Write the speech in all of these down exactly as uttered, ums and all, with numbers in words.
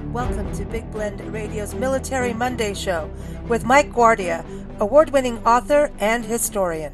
Welcome to Big Blend Radio's Military Monday Show with Mike Guardia, award-winning author and historian.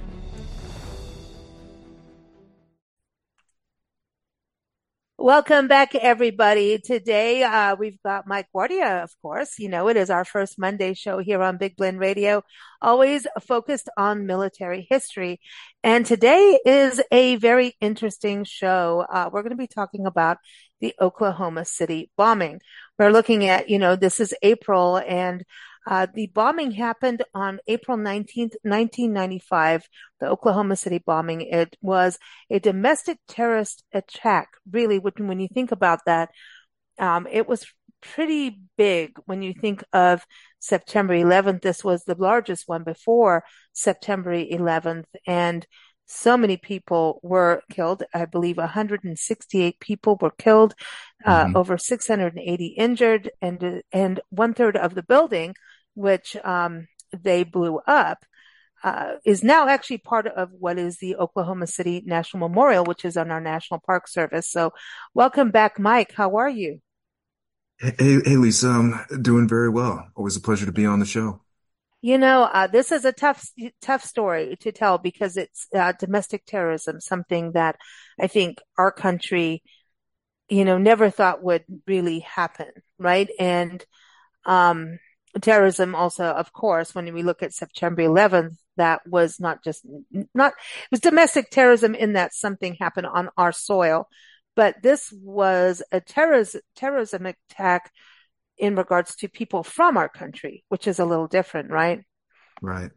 Welcome back, everybody. Today, uh, we've got Mike Guardia, of course. You know, it is our first Monday show here on Big Blend Radio, always focused on military history. And today is a very interesting show. Uh, we're going to be talking about the Oklahoma City bombing. We're looking at, you know, this is April, and Uh, the bombing happened on April nineteenth, nineteen ninety-five, the Oklahoma City bombing. It was a domestic terrorist attack, really, when, when you think about that. Um, it was pretty big when you think of September eleventh. This was the largest one before September eleventh, and so many people were killed. I believe one hundred sixty-eight people were killed, uh, Mm-hmm. over six hundred eighty injured, and and one third of the building, which um, they blew up, uh, is now actually part of what is the Oklahoma City National Memorial, which is on our National Park Service. So, welcome back, Mike. How are you? Hey, hey, Lisa, I'm doing very well. Always a pleasure to be on the show. You know, uh, this is a tough, tough story to tell because it's uh, domestic terrorism, something that I think our country, you know, never thought would really happen, right? And um, terrorism also, of course, when we look at September eleventh, that was not just not, it was domestic terrorism in that something happened on our soil, but this was a terrorism terrorism attack in regards to people from our country, which is a little different, right? Right.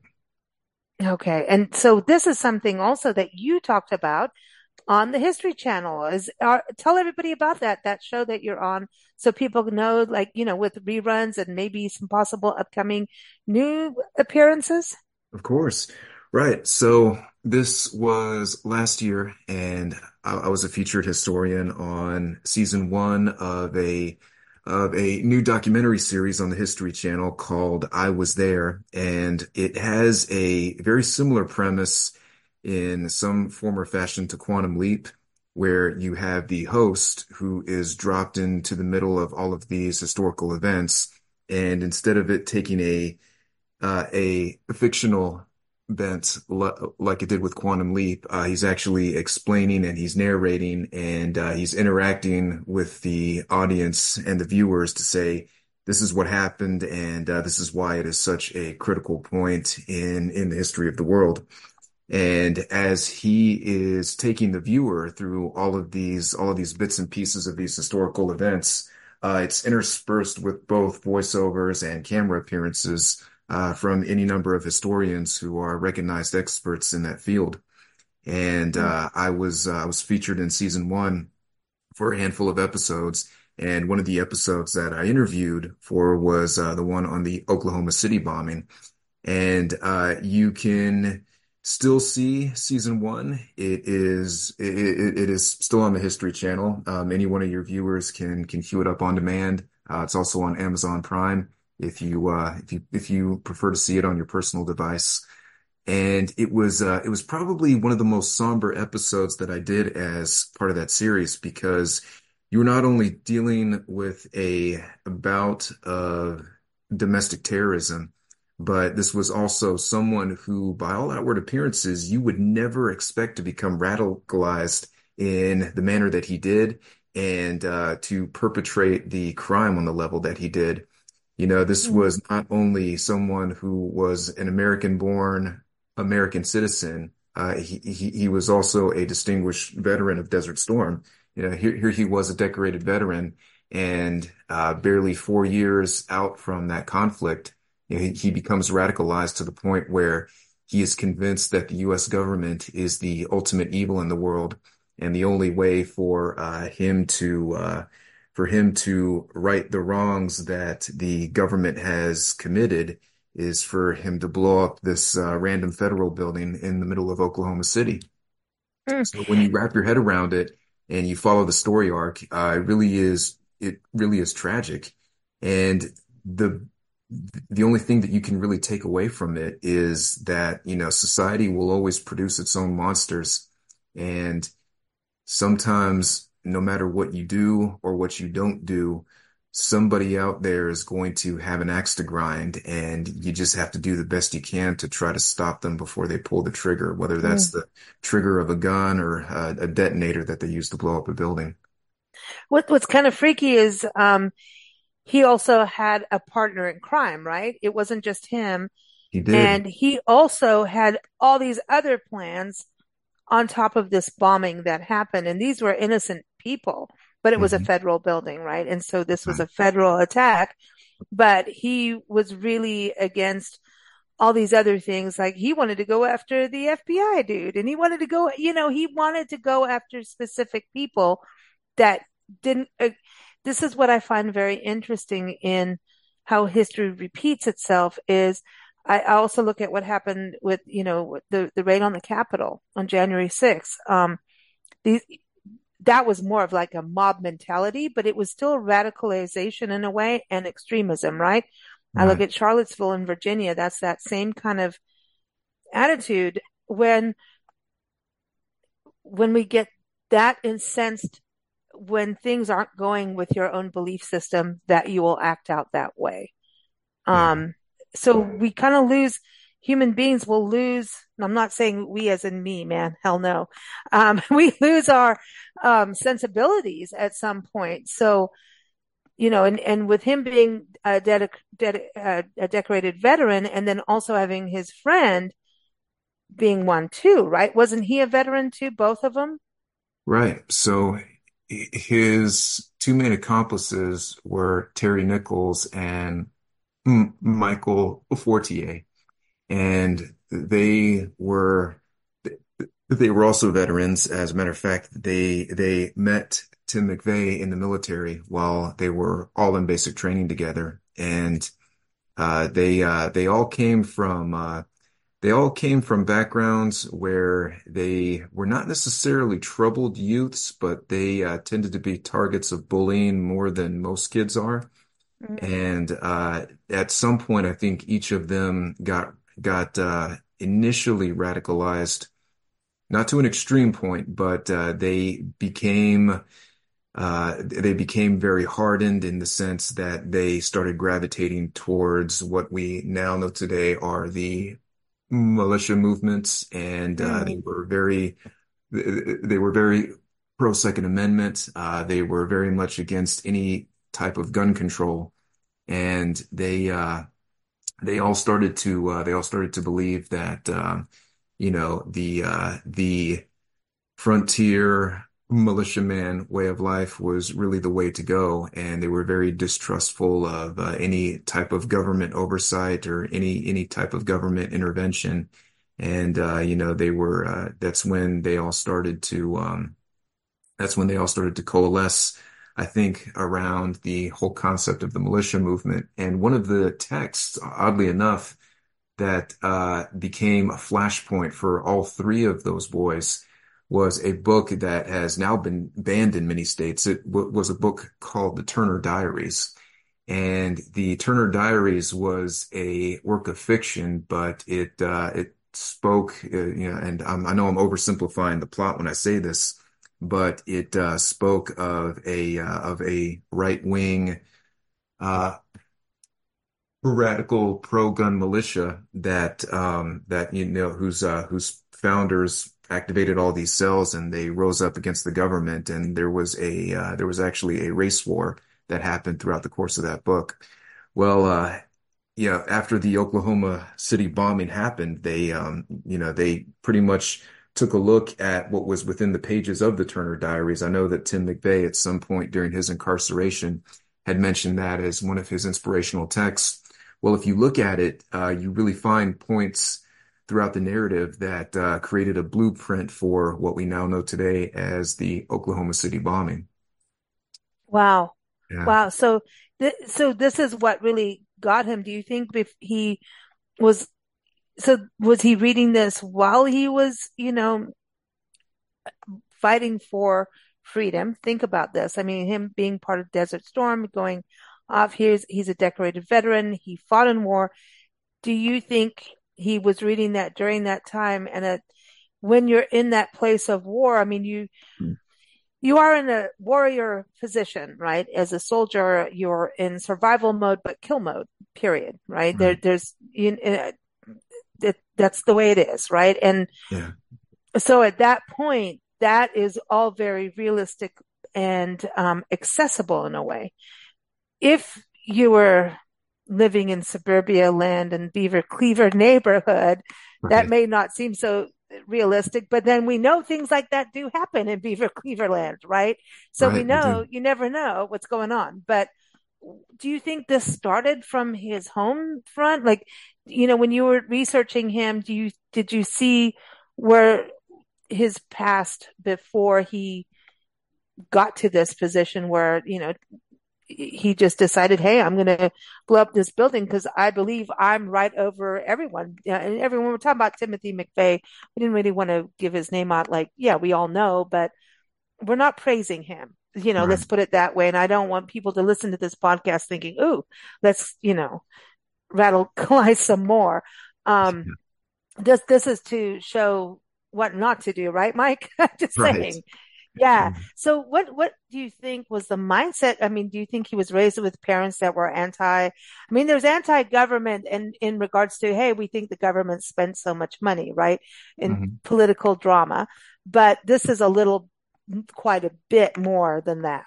Okay. And so this is something also that you talked about on the History Channel. Is uh, tell everybody about that that show that you're on, so people know, like, you know, with reruns and maybe some possible upcoming new appearances. Of course. Right. So this was last year, and I, I was a featured historian on season one of a of a new documentary series on the History Channel called I Was There, and it has a very similar premise in some form or fashion to Quantum Leap, where you have the host who is dropped into the middle of all of these historical events, and instead of it taking a uh, a fictional bent l like it did with Quantum Leap. Uh, he's actually explaining and he's narrating and uh, he's interacting with the audience and the viewers to say, this is what happened and uh, this is why it is such a critical point in in the history of the world. And as he is taking the viewer through all of these all of these bits and pieces of these historical events, uh, it's interspersed with both voiceovers and camera appearances uh, from any number of historians who are recognized experts in that field. And uh, I was uh, I was featured in season one for a handful of episodes, and one of the episodes that I interviewed for was uh, the one on the Oklahoma City bombing. And uh, you can still see season one. It is it, it, it is still on the History Channel. Um, any one of your viewers can can queue it up on demand. Uh, it's also on Amazon Prime if you uh, if you if you prefer to see it on your personal device. And it was uh, it was probably one of the most somber episodes that I did as part of that series, because you were not only dealing with a bout of domestic terrorism, but this was also someone who, by all outward appearances, you would never expect to become radicalized in the manner that he did and uh, to perpetrate the crime on the level that he did. You know, this Mm. was not only someone who was an American-born American citizen, uh, he, he he was also a distinguished veteran of Desert Storm. You know, here here he was, a decorated veteran, and uh, barely four years out from that conflict, you know, he, he becomes radicalized to the point where he is convinced that the U S government is the ultimate evil in the world, and the only way for uh, him to uh, for him to right the wrongs that the government has committed is for him to blow up this uh, random federal building in the middle of Oklahoma City. Mm. So when you wrap your head around it and you follow the story arc, uh, it really is it really is tragic. And the the only thing that you can really take away from it is that, you know, society will always produce its own monsters. And sometimes, no matter what you do or what you don't do, somebody out there is going to have an axe to grind, and you just have to do the best you can to try to stop them before they pull the trigger, whether that's Mm. the trigger of a gun or a, a detonator that they use to blow up a building. What what's kind of freaky is um he also had a partner in crime, right? It wasn't just him. He did. And he also had all these other plans on top of this bombing that happened. And these were innocent people, but it was a Hmm. federal building, right? And so this was Right. a federal attack, but he was really against all these other things. Like he wanted to go after the F B I dude and he wanted to go, you know, he wanted to go after specific people that didn't. Uh, this is what I find very interesting in how history repeats itself is I also look at what happened with, you know, the, the raid on the Capitol on January sixth. Um, these, that was more of like a mob mentality, but it was still radicalization in a way and extremism, right? I look Right. at Charlottesville in Virginia. That's that same kind of attitude when, when we get that incensed when things aren't going with your own belief system that you will act out that way. Yeah. Um, so we kind of lose human beings will lose. I'm not saying we as in me, man, hell no. Um, we lose our, um, sensibilities at some point. So, you know, and, and with him being a, dedic dedic uh, a decorated veteran and then also having his friend being one too, right? Wasn't he a veteran too, both of them? Right. So his two main accomplices were Terry Nichols and M- Michael Fortier, and they were they were also veterans. As a matter of fact, they they met Tim McVeigh in the military while they were all in basic training together, and uh, they uh, they all came from uh, they all came from backgrounds where they were not necessarily troubled youths, but they uh, tended to be targets of bullying more than most kids are. Mm. And uh, at some point, I think each of them got got uh, initially radicalized, not to an extreme point, but uh, they became uh, they became very hardened in the sense that they started gravitating towards what we now know today are the militia movements, and uh, they Mm. were very they were very pro Second Amendment. Uh, they were very much against any type of gun control, and they uh, they all started to uh, they all started to believe that um, you know the uh, the frontier militiaman way of life was really the way to go, and they were very distrustful of uh, any type of government oversight or any any type of government intervention. And uh, you know, they were uh, that's when they all started to um, that's when they all started to coalesce, I think, around the whole concept of the militia movement. And one of the texts, oddly enough, that uh, became a flashpoint for all three of those boys was a book that has now been banned in many states. It w was a book called The Turner Diaries. And the Turner Diaries was a work of fiction, but it uh, it spoke, uh, you know, and I'm, I know I'm oversimplifying the plot when I say this, but it uh, spoke of a uh, of a right wing uh, radical pro-gun militia that um that you know whose uh whose founders activated all these cells, and they rose up against the government, and there was a uh, there was actually a race war that happened throughout the course of that book. Well, uh yeah, after the Oklahoma City bombing happened, they um you know they pretty much took a look at what was within the pages of the Turner Diaries. I know that Tim McVeigh at some point during his incarceration had mentioned that as one of his inspirational texts. Well, if you look at it, uh, you really find points throughout the narrative that uh, created a blueprint for what we now know today as the Oklahoma City bombing. Wow. Yeah. Wow. So, th so this is what really got him. Do you think if he was, so was he reading this while he was, you know, fighting for freedom? Think about this. I mean, him being part of Desert Storm, going off, here's, he's a decorated veteran. He fought in war. Do you think he was reading that during that time? And that when you're in that place of war, I mean, you, you are in a warrior position, right? As a soldier, you're in survival mode, but kill mode, period, right? There, Right. there's, you, uh, that, that's the way it is, right? And Yeah. so at that point, that is all very realistic and um, accessible in a way. If you were living in suburbia land and Beaver Cleaver neighborhood, that Right. may not seem so realistic, but then we know things like that do happen in Beaver Cleaver land, right? So we Right. They know do. you never know what's going on. But do you think this started from his home front? Like, you know, when you were researching him, do you did you see where his past before he got to this position where, you know, he just decided, hey, I'm going to blow up this building because I believe I'm right over everyone. Yeah, and everyone, we're talking about Timothy McVeigh. We didn't really want to give his name out. Like, yeah, we all know, but we're not praising him. You know, Right. let's put it that way. And I don't want people to listen to this podcast thinking, ooh, let's, you know, radicalize some more. Um, this, this is to show what not to do, right, Mike? Just Right. saying. Yeah. Yeah. So what what do you think was the mindset? I mean, do you think he was raised with parents that were anti? I mean, there's anti-government and in regards to, hey, we think the government spends so much money, right, in Mhm. political drama, but this is a little, quite a bit more than that.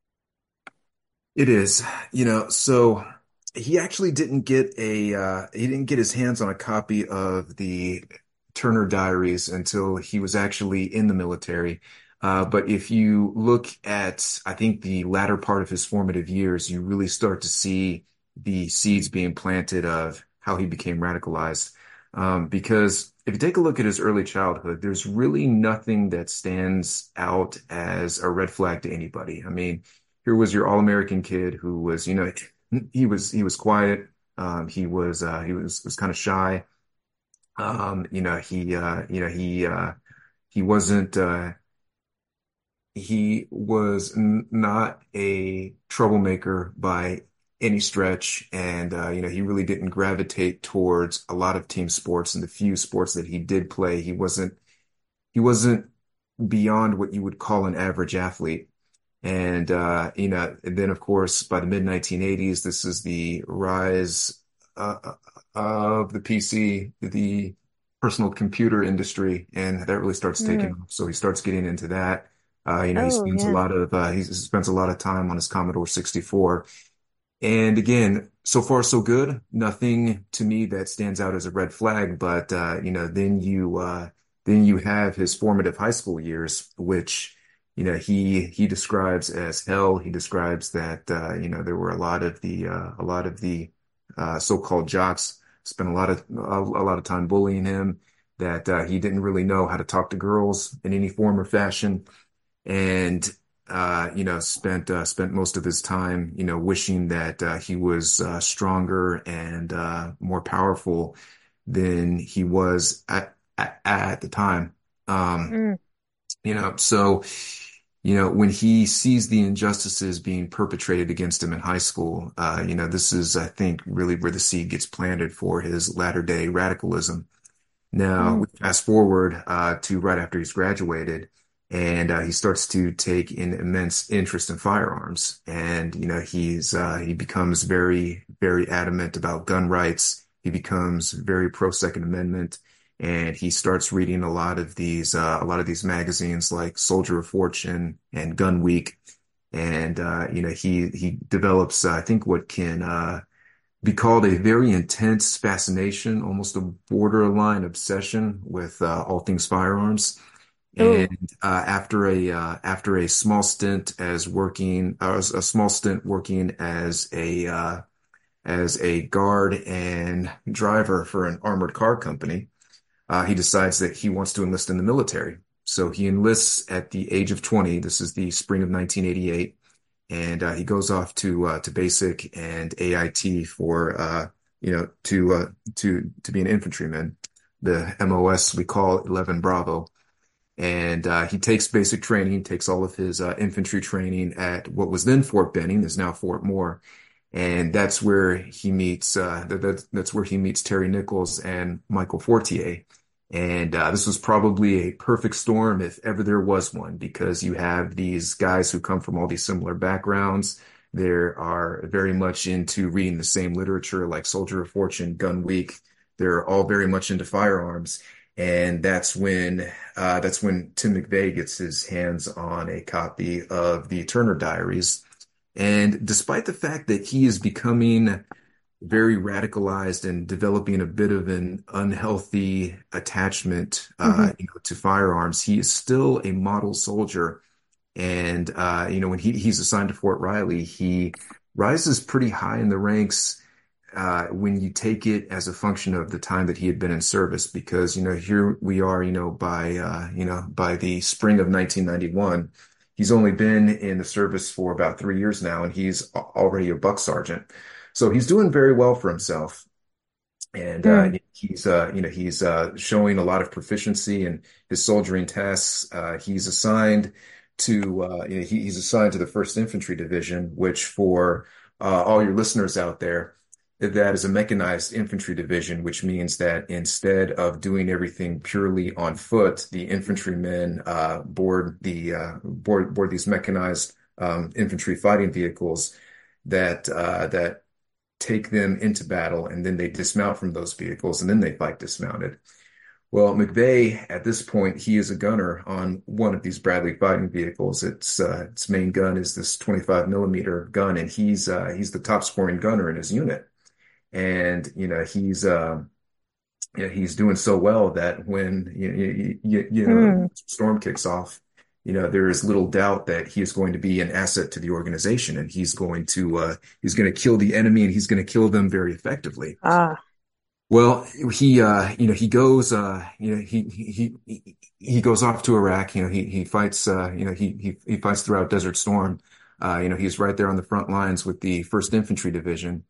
It is, you know, so he actually didn't get a uh he didn't get his hands on a copy of the Turner Diaries until he was actually in the military. Uh, but if you look at, I think, the latter part of his formative years, you really start to see the seeds being planted of how he became radicalized. Um, because if you take a look at his early childhood, there's really nothing that stands out as a red flag to anybody. I mean, here was your all-American kid who was, you know, he was he was quiet. Um, he was uh, he was was kind of shy. Um, you know, he uh, you know he uh, he wasn't uh, he was n not a troublemaker by any stretch, and uh, you know he really didn't gravitate towards a lot of team sports. And the few sports that he did play, he wasn't he wasn't beyond what you would call an average athlete. And, uh, you know, and then of course, by the mid nineteen eighties, this is the rise uh, uh, of the P C, the personal computer industry, and that really starts taking Mm. off. So he starts getting into that. Uh, you know, he Oh, spends a yeah. lot of uh, he spends a lot of time on his Commodore sixty-four. And again, so far so good. Nothing to me that stands out as a red flag. But uh, you know, then you uh, then you have his formative high school years, which you know he he describes as hell. He describes that uh, you know there were a lot of the uh, a lot of the uh, so-called jocks spent a lot of a, a lot of time bullying him. That uh, he didn't really know how to talk to girls in any form or fashion, and uh, you know, spent uh, spent most of his time, you know, wishing that uh, he was uh, stronger and uh, more powerful than he was at at, at the time. Um, Mm. you know, so you know, when he sees the injustices being perpetrated against him in high school, uh, you know, this is, I think, really where the seed gets planted for his latter day radicalism. Now, Mm. we fast forward uh, to right after he's graduated, and uh, he starts to take an immense interest in firearms. And you know, he's uh, he becomes very, very adamant about gun rights. He becomes very pro Second Amendment, and he starts reading a lot of these uh, a lot of these magazines like Soldier of Fortune and Gun Week. And uh, you know, he he develops, uh, I think, what can uh, be called a very intense fascination, almost a borderline obsession with uh, all things firearms. Oh. And uh, after a uh, after a small stint as working, uh, a small stint working as a uh, as a guard and driver for an armored car company, uh, he decides that he wants to enlist in the military. So he enlists at the age of twenty. This is the spring of nineteen eighty-eight, and uh, he goes off to uh, to basic and A I T for uh, you know to uh, to to be an infantryman. The M O S we call eleven Bravo, and uh, he takes basic training, takes all of his uh, infantry training at what was then Fort Benning, is now Fort Moore, and that's where he meets uh, that, that that's where he meets Terry Nichols and Michael Fortier. And uh, this was probably a perfect storm if ever there was one, because you have these guys who come from all these similar backgrounds. They are very much into reading the same literature, like Soldier of Fortune, Gun Week. They're all very much into firearms. And that's when uh, that's when Tim McVeigh gets his hands on a copy of the Turner Diaries. And despite the fact that he is becoming very radicalized and developing a bit of an unhealthy attachment, Hmm. uh, you know, to firearms, he is still a model soldier. And uh, you know, when he he's assigned to Fort Riley, he rises pretty high in the ranks uh, when you take it as a function of the time that he had been in service. Because you know, here we are, you know, by uh, you know, by the spring of nineteen ninety-one, he's only been in the service for about three years now, and he's a- already a buck sergeant. So he's doing very well for himself. And uh, Mm. he's uh, you know he's uh, showing a lot of proficiency in his soldiering tasks. Uh, he's assigned to uh, you know, he, he's assigned to the First Infantry Division, which for uh, all your listeners out there, that is a mechanized infantry division, which means that instead of doing everything purely on foot, the infantrymen uh, board the uh, board board these mechanized um, infantry fighting vehicles that uh, that take them into battle, and then they dismount from those vehicles, and then they fight dismounted. Well, McVeigh, at this point, he is a gunner on one of these Bradley fighting vehicles. Its uh, its main gun is this twenty-five millimeter gun, and he's uh, he's the top scoring gunner in his unit. And you know he's uh, yeah, he's doing so well that when you, you, you, you know Mm. storm kicks off, you know there is little doubt that he is going to be an asset to the organization, and he's going to uh, he's going to kill the enemy, and he's going to kill them very effectively. Ah. Well, he uh, you know he goes uh, you know he he he he goes off to Iraq. You know he he fights uh, you know he he he fights throughout Desert Storm. Uh, you know he's right there on the front lines with the First Infantry Division.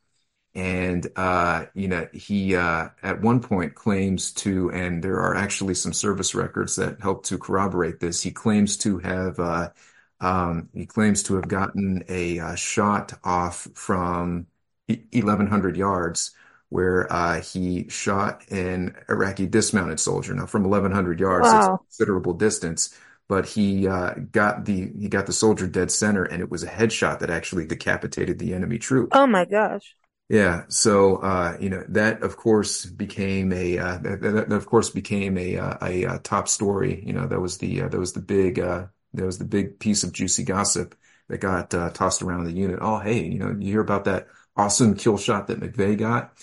And uh, you know, he uh, at one point claims to, and there are actually some service records that help to corroborate this. He claims to have uh, um, he claims to have gotten a uh, shot off from eleven hundred yards, where uh, he shot an Iraqi dismounted soldier. Now, from eleven hundred yards, that's a Wow. considerable distance, but he uh, got the he got the soldier dead center, and it was a headshot that actually decapitated the enemy troop. Oh my gosh. Yeah, so uh, you know that of course became a uh, that, that that of course became a uh, a, uh top story. You know that was the uh, that was the big uh, that was the big piece of juicy gossip that got uh, tossed around the unit. Oh, hey, you know you hear about that awesome kill shot that McVeigh got,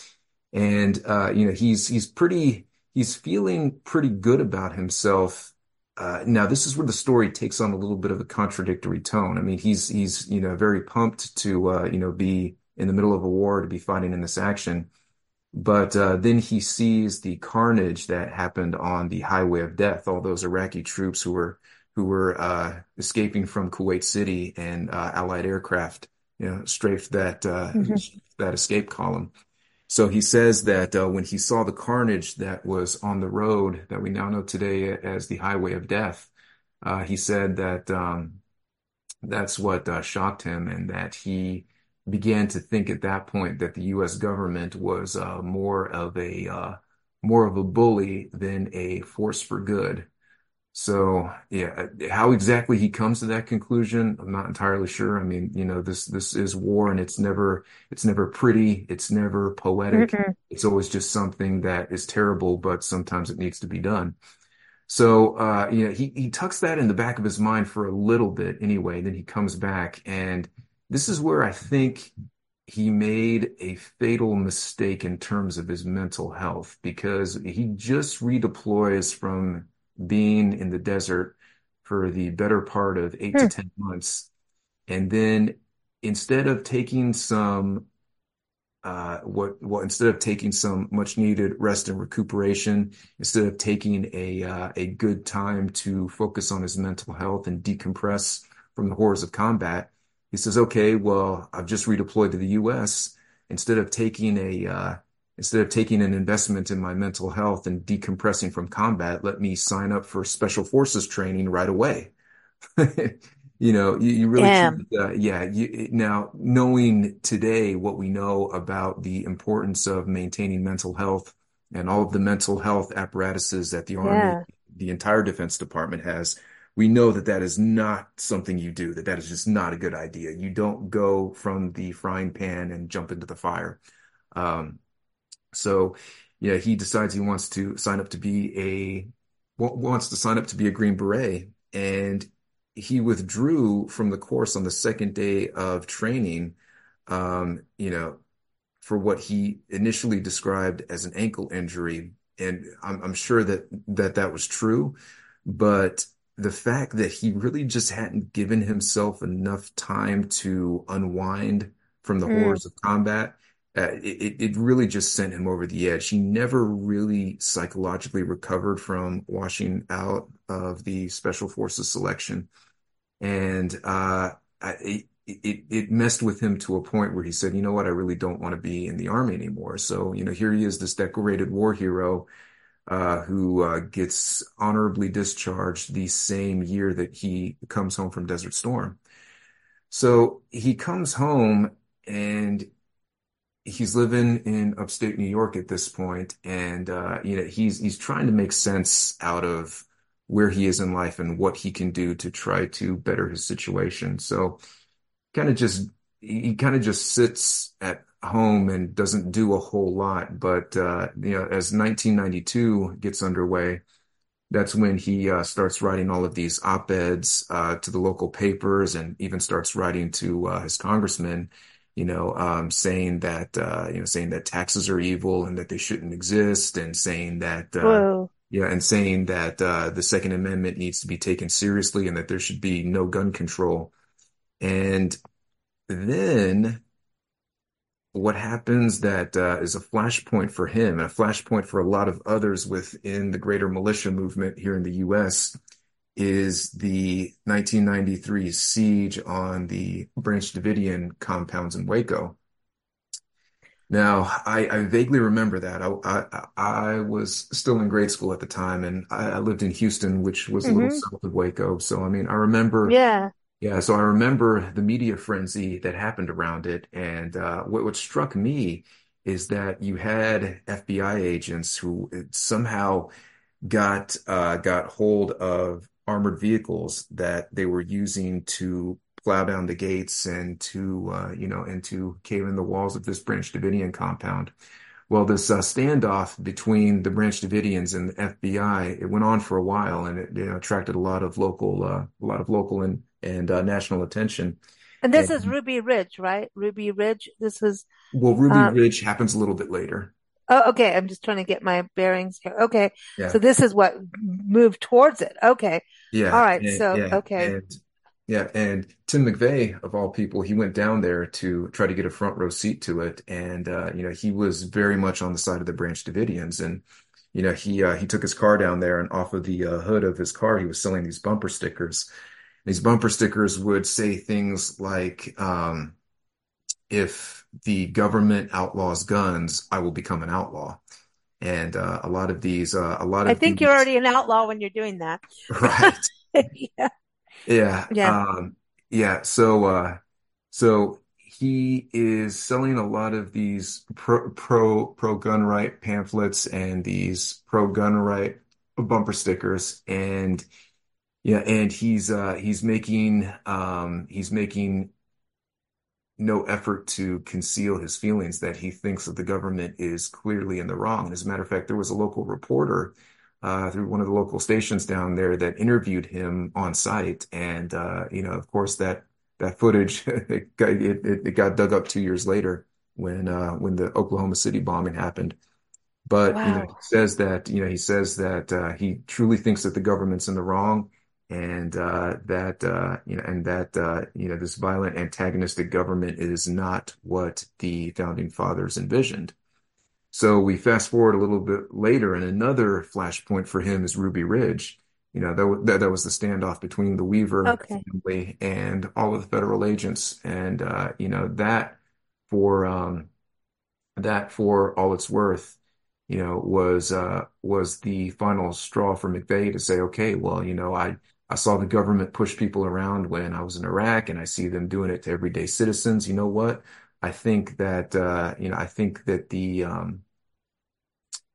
and uh, you know he's he's pretty he's feeling pretty good about himself. Uh, now this is where the story takes on a little bit of a contradictory tone. I mean he's he's you know very pumped to uh, you know be in the middle of a war to be fighting in this action. But uh, then he sees the carnage that happened on the Highway of Death, all those Iraqi troops who were who were uh, escaping from Kuwait City, and uh, Allied aircraft, you know, strafed that uh, Hmm. that escape column. So he says that uh, when he saw the carnage that was on the road that we now know today as the Highway of Death, uh, he said that um, that's what uh, shocked him, and that he began to think at that point that the U S government was uh, more of a uh, more of a bully than a force for good. So, yeah, how exactly he comes to that conclusion, I'm not entirely sure. I mean, you know, this this is war, and it's never it's never pretty, it's never poetic. Mm-mm. It's always just something that is terrible, but sometimes it needs to be done. So, uh, you know, he, he tucks that in the back of his mind for a little bit anyway. Then he comes back. And this is where I think he made a fatal mistake in terms of his mental health, because he just redeploys from being in the desert for the better part of eight to Hmm. ten months. And then instead of taking some uh, what, what instead of taking some much needed rest and recuperation, instead of taking a uh, a good time to focus on his mental health and decompress from the horrors of combat, he says, "Okay, well, I've just redeployed to the U S. Instead of taking a uh, instead of taking an investment in my mental health and decompressing from combat, let me sign up for special forces training right away." You know, you, you really can't, Damn. uh, yeah. You, now, knowing today what we know about the importance of maintaining mental health and all of the mental health apparatuses that the Army, Yeah. the entire Defense Department has, we know that that is not something you do, that that is just not a good idea. You don't go from the frying pan and jump into the fire. Um, so, yeah, he decides he wants to sign up to be a wants to sign up to be a Green Beret, and he withdrew from the course on the second day of training. Um, you know, for what he initially described as an ankle injury, and I'm, I'm sure that that that was true, but the fact that he really just hadn't given himself enough time to unwind from the Mm. horrors of combat, uh, it, it really just sent him over the edge. He never really psychologically recovered from washing out of the Special Forces selection. And uh, I, it, it messed with him to a point where he said, you know what, I really don't want to be in the army anymore. So, you know, here he is, this decorated war hero uh, who uh, gets honorably discharged the same year that he comes home from Desert Storm. So he comes home and he's living in upstate New York at this point, and uh, you know he's he's trying to make sense out of where he is in life and what he can do to try to better his situation. So kind of just he kind of just sits at home and doesn't do a whole lot. But uh, you know, as nineteen ninety-two gets underway, that's when he uh, starts writing all of these op-eds uh, to the local papers, and even starts writing to uh, his congressman, you know, um, saying that uh, you know, saying that taxes are evil and that they shouldn't exist, and saying that uh, Whoa. yeah, and saying that uh, the Second Amendment needs to be taken seriously and that there should be no gun control. And then what happens that uh, is a flashpoint for him and a flashpoint for a lot of others within the greater militia movement here in the U S is the nineteen ninety-three siege on the Branch Davidian compounds in Waco. Now, I, I vaguely remember that. I, I I was still in grade school at the time, and I, I lived in Houston, which was a little Hmm. south of Waco. So, I mean, I remember Yeah. yeah, so I remember the media frenzy that happened around it, and uh, what what struck me is that you had F B I agents who somehow got uh, got hold of armored vehicles that they were using to plow down the gates and to uh, you know and to cave in the walls of this Branch Davidian compound. Well, this uh, standoff between the Branch Davidians and the F B I, it went on for a while, and it, you know, attracted a lot of local, uh, a lot of local and and uh, national attention. And this is And Ruby Ridge, right? Ruby Ridge. This is, well, Ruby uh, Ridge happens a little bit later. oh, okay. I'm just trying to get my bearings here. Okay. So Yeah, this is what moved towards it. Okay. All yeah, right. and So, yeah, okay. and yeah, and Tim McVeigh of all people, he went down there to try to get a front row seat to it, and uh, you know, he was very much on the side of the Branch Davidians, and you know, he uh, he took his car down there, and off of the uh, hood of his car, he was selling these bumper stickers. These bumper stickers would say things like, um, "If the government outlaws guns, I will become an outlaw." And uh, a lot of these, uh, a lot I of think you're these, already an outlaw when you're doing that. right? Yeah. Yeah, Yeah. um, yeah. So, uh, so he is selling a lot of these pro pro pro gun right pamphlets and these pro gun right bumper stickers, and yeah, and he's uh, he's making um, he's making no effort to conceal his feelings that he thinks that the government is clearly in the wrong. And as a matter of fact, there was a local reporter uh, through one of the local stations down there that interviewed him on site. And, uh, you know, of course, that that footage it got, it, it got dug up two years later when uh, when the Oklahoma City bombing happened. But, you know, he Wow. says that, you know, he says that uh, he truly thinks that the government's in the wrong, and uh, that, uh, you know, and that, uh, you know, this violent antagonistic government is not what the founding fathers envisioned. So we fast forward a little bit later, and another flashpoint for him is Ruby Ridge. You know, that, wa- that, that was the standoff between the Weaver Okay. family and all of the federal agents. And, uh, you know, that for, um, that for all it's worth, you know, was uh was the final straw for McVeigh to say, okay, well, you know, I I saw the government push people around when I was in Iraq, and I see them doing it to everyday citizens. You know what? I think that uh, you know, I think that the um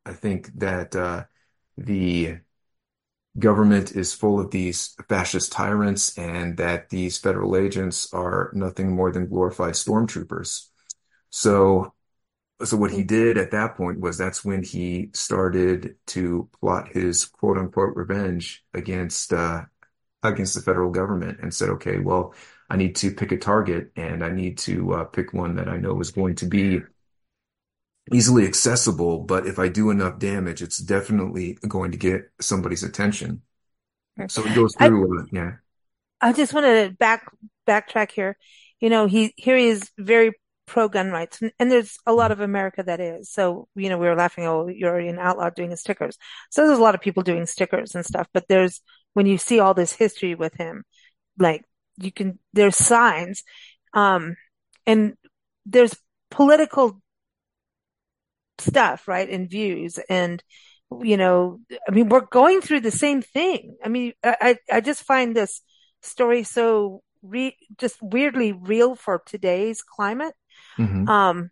I think that uh, the government is full of these fascist tyrants and that these federal agents are nothing more than glorified stormtroopers. So, so what he did at that point was that's when he started to plot his quote unquote revenge against uh, against the federal government and said, okay, well, I need to pick a target and I need to uh, pick one that I know is going to be easily accessible. But if I do enough damage, it's definitely going to get somebody's attention. So he goes I, through, uh, yeah. I just want to back backtrack here. You know, he here he is very pro gun rights, and, and there's a lot of America that is. So, you know, we were laughing, oh, you're an outlaw doing stickers. So there's a lot of people doing stickers and stuff. But there's when you see all this history with him, like you can there's signs, um, and there's political stuff, right, and views, and you know, I mean, we're going through the same thing. I mean, I I just find this story so re just weirdly real for today's climate. Hmm. Um,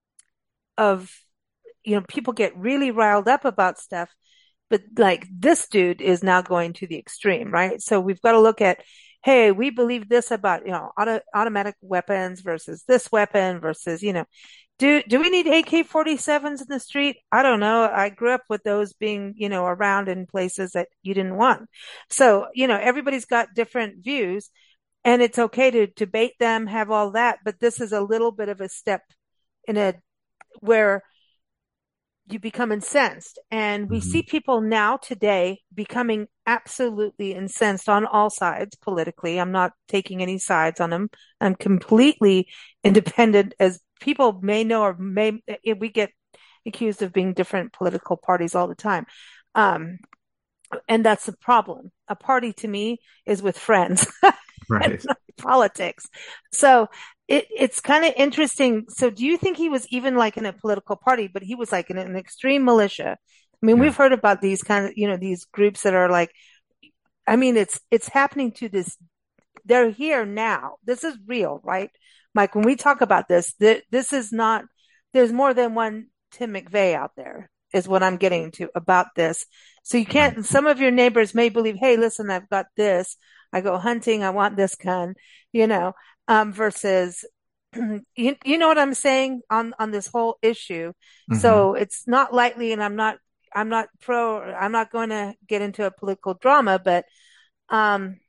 of you know, people get really riled up about stuff, but like this dude is now going to the extreme, right? So we've got to look at, hey, we believe this about, you know, auto, automatic weapons versus this weapon versus, you know, do, do we need A K forty-sevens in the street? I don't know. I grew up with those being, you know, around in places that you didn't want. So, you know, everybody's got different views and it's okay to debate them, have all that, but this is a little bit of a step in a where you become incensed. And we see Hmm. people now today becoming absolutely incensed on all sides politically. I'm not taking any sides on them. I'm completely independent, as people may know, or may, we get accused of being different political parties all the time. Um, and that's the problem. A party to me is with friends. Right. Politics. So it, it's kind of interesting. So do you think he was even like in a political party, but he was like in an extreme militia? I mean, Yeah. we've heard about these kind of, you know, these groups that are like, I mean, it's, it's happening to this. They're here now. This is real, right? Mike, when we talk about this, th- this is not, there's more than one Tim McVeigh out there is what I'm getting to about this. So you Right. can't, some of your neighbors may believe, hey, listen, I've got this. I go hunting. I want this gun, you know, um, versus, you, you know what I'm saying on, on this whole issue. Hmm. So it's not lightly, and I'm not, I'm not pro, I'm not going to get into a political drama, but, um,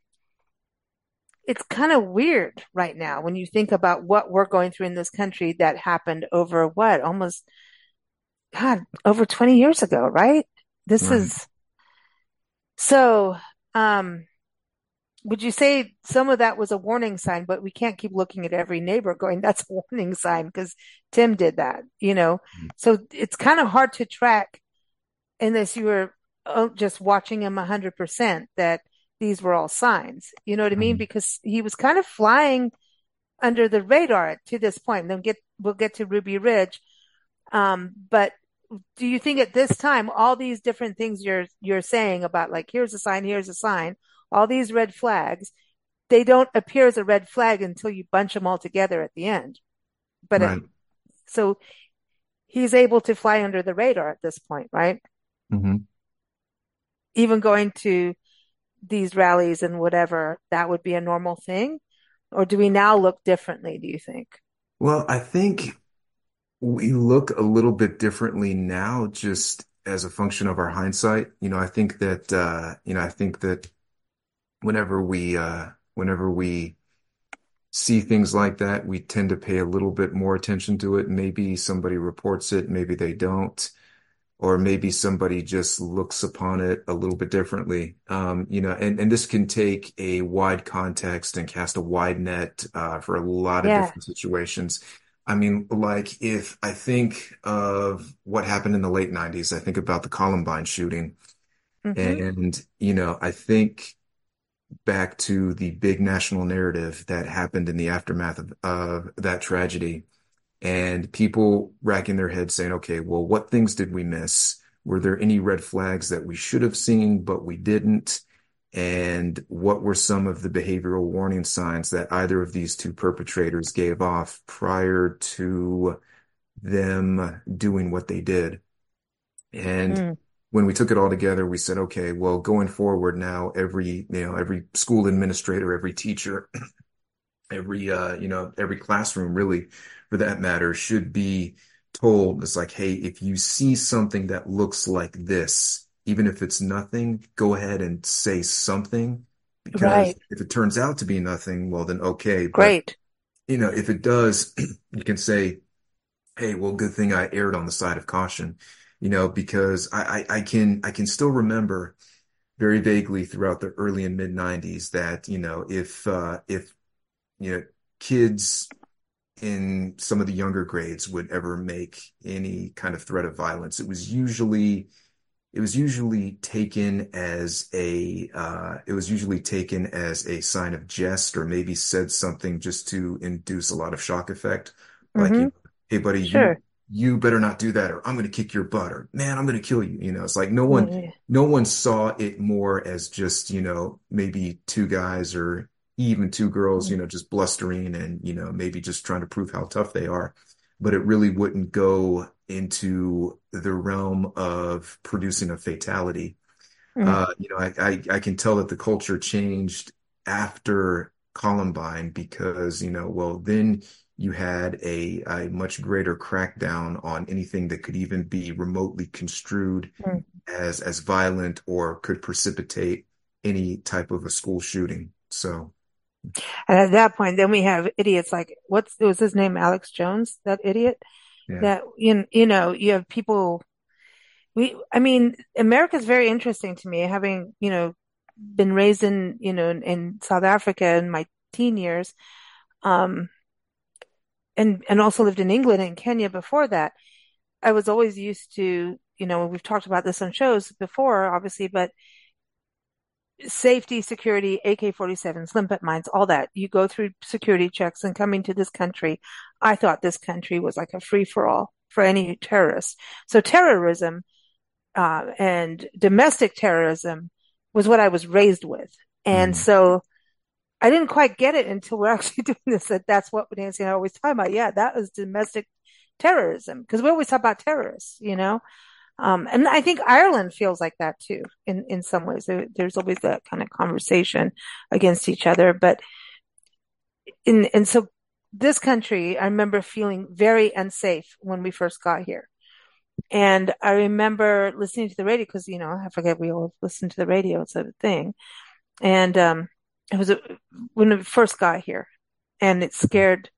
it's kind of weird right now when you think about what we're going through in this country that happened over what, almost, God, over twenty years ago, right? This Right. is so, um, would you say some of that was a warning sign, but we can't keep looking at every neighbor going, that's a warning sign because Tim did that, you know? So it's kind of hard to track unless you were uh, just watching him one hundred percent that these were all signs. You know what I mean? Mhm. Because he was kind of flying under the radar to this point. Then get we'll get to Ruby Ridge. Um, but do you think at this time all these different things you're you're saying about like here's a sign, here's a sign, all these red flags, they don't appear as a red flag until you bunch them all together at the end. But it, Right. so he's able to fly under the radar at this point, right? Hmm. Even going to these rallies and whatever, that would be a normal thing? Or do we now look differently, do you think? Well, I think we look a little bit differently now, just as a function of our hindsight. You know, I think that uh, you know, I think that whenever we uh whenever we see things like that, we tend to pay a little bit more attention to it. Maybe somebody reports it, maybe they don't, or maybe somebody just looks upon it a little bit differently. Um, you know, and, and this can take a wide context and cast a wide net uh, for a lot of Yeah. different situations. I mean, like if I think of what happened in the late nineties, I think about the Columbine shooting. Hmm. And, you know, I think back to the big national narrative that happened in the aftermath of, of that tragedy and people racking their heads saying, okay, well, what things did we miss? Were there any red flags that we should have seen, but we didn't? And what were some of the behavioral warning signs that either of these two perpetrators gave off prior to them doing what they did? And Mm. when we took it all together, we said, okay, well, going forward now, every, you know, every school administrator, every teacher, every, uh, you know, every classroom really, for that matter, should be told, it's like, hey, if you see something that looks like this, even if it's nothing, go ahead and say something, because Right. if it turns out to be nothing, well, then okay. But, Great. you know, if it does, you can say, hey, well, good thing I erred on the side of caution, you know, because I, I, I can I can still remember very vaguely throughout the early and mid nineties that, you know, if uh if you know kids in some of the younger grades would ever make any kind of threat of violence, it was usually it was usually taken as a uh it was usually taken as a sign of jest, or maybe said something just to induce a lot of shock effect. Like, you Mm-hmm. know, hey buddy, you Sure. you better not do that, or I'm gonna kick your butt, or man, I'm gonna kill you. You know, it's like no one Yeah. no one saw it more as just, you know, maybe two guys or even two girls, you know, just blustering and, you know, maybe just trying to prove how tough they are. But it really wouldn't go into the realm of producing a fatality. Mm. Uh, you know, I, I I can tell that the culture changed after Columbine because, you know, well, then you had a a much greater crackdown on anything that could even be remotely construed Mm. as as violent or could precipitate any type of a school shooting. So, And at that point, then we have idiots like, what's, was his name? Alex Jones, that idiot yeah. that, you, you know, you have people, we, I mean, America's very interesting to me, having, you know, been raised in, you know, in, in South Africa in my teen years, um, and, and also lived in England and Kenya before that. I was always used to, you know, we've talked about this on shows before, obviously, but safety, security, A K forty-sevens, limpet mines, all that. You go through security checks and coming to this country. I thought this country was like a free for all for any terrorist. So terrorism, uh, and domestic terrorism was what I was raised with. And Mhm. so I didn't quite get it until we're actually doing this, that that's what Nancy and I always talk about. Yeah, that was domestic terrorism because we always talk about terrorists, you know? Um, and I think Ireland feels like that too, in, in some ways. There, there's always that kind of conversation against each other. But in, and so this country, I remember feeling very unsafe when we first got here. And I remember listening to the radio because, you know, I forget we all listen to the radio. It's a thing. And, um, it was a, when we first got here and it scared,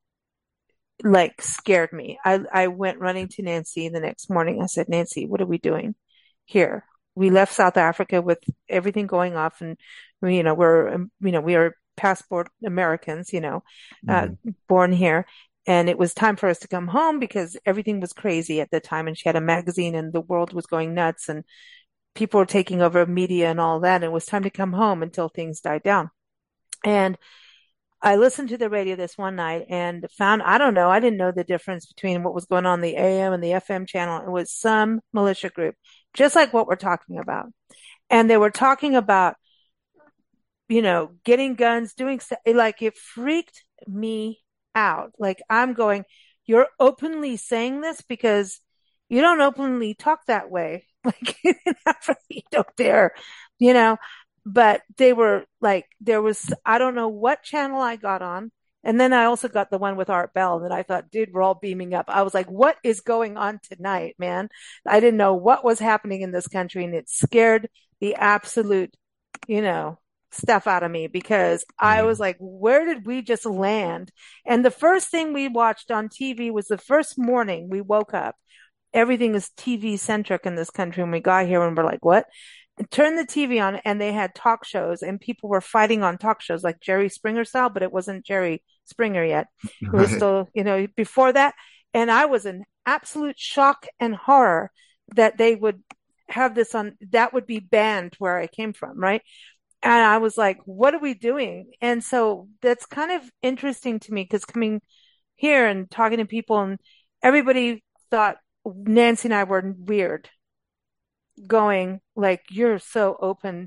like scared me. I, I went running to Nancy the next morning. I said, Nancy, what are we doing here? We left South Africa with everything going off and, you know, we're, um, you know, we are passport Americans, you know, uh, Mhm. born here. And it was time for us to come home because everything was crazy at the time. And she had a magazine and the world was going nuts and people were taking over media and all that. And it was time to come home until things died down. And I listened to the radio this one night and found, I don't know, I didn't know the difference between what was going on the A M and the F M channel. It was some militia group, just like what we're talking about. And they were talking about, you know, getting guns, doing stuff. Like it freaked me out. Like I'm going, you're openly saying this because you don't openly talk that way. Like in Africa, you don't dare, you know. But they were like, there was, I don't know what channel I got on. And then I also got the one with Art Bell that I thought, dude, we're all beaming up. I was like, what is going on tonight, man? I didn't know what was happening in this country and it scared the absolute, you know, stuff out of me because I Yeah. was like, where did we just land? And the first thing we watched on T V was the first morning we woke up. Everything is T V centric in this country. And we got here and we're like, what? And turned the T V on and they had talk shows and people were fighting on talk shows like Jerry Springer style, but it wasn't Jerry Springer yet. It was Right. still, you know, before that. And I was in absolute shock and horror that they would have this on, that would be banned where I came from, right? And I was like, what are we doing? And so that's kind of interesting to me because coming here and talking to people and everybody thought Nancy and I were weird, going like, you're so open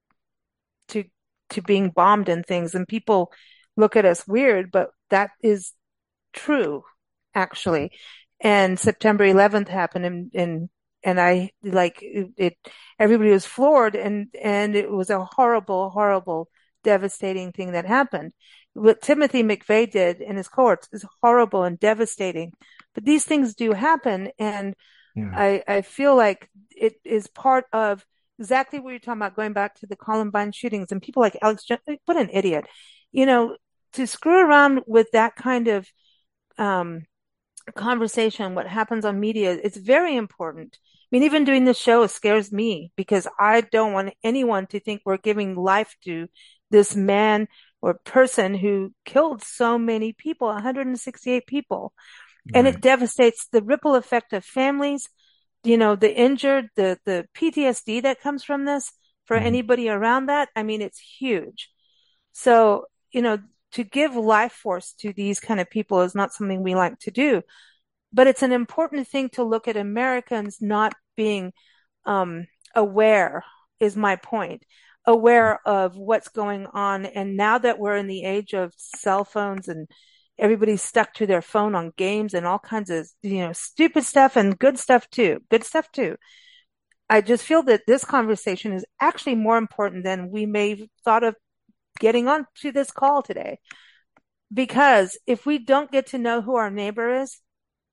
to to being bombed and things, and people look at us weird, but that is true, actually. And September eleventh happened in, in and I like it, it, everybody was floored and, and it was a horrible, horrible, devastating thing that happened. What Timothy McVeigh did in his courts is horrible and devastating, but these things do happen. And Yeah. I, I feel like it is part of exactly what you're talking about, going back to the Columbine shootings and people like Alex Jones. What an idiot, you know, to screw around with that kind of, um, conversation, what happens on media, it's very important. I mean, even doing this show scares me because I don't want anyone to think we're giving life to this man or person who killed so many people, one hundred sixty-eight people. And Right. it devastates the ripple effect of families, you know, the injured, the, the P T S D that comes from this for Hmm. anybody around that. I mean, it's huge. So, you know, to give life force to these kind of people is not something we like to do, but it's an important thing to look at Americans not being um, aware, is my point, aware of what's going on. And now that we're in the age of cell phones and everybody's stuck to their phone on games and all kinds of, you know, stupid stuff and good stuff too, good stuff too. I just feel that this conversation is actually more important than we may have thought of getting on to this call today. Because if we don't get to know who our neighbor is,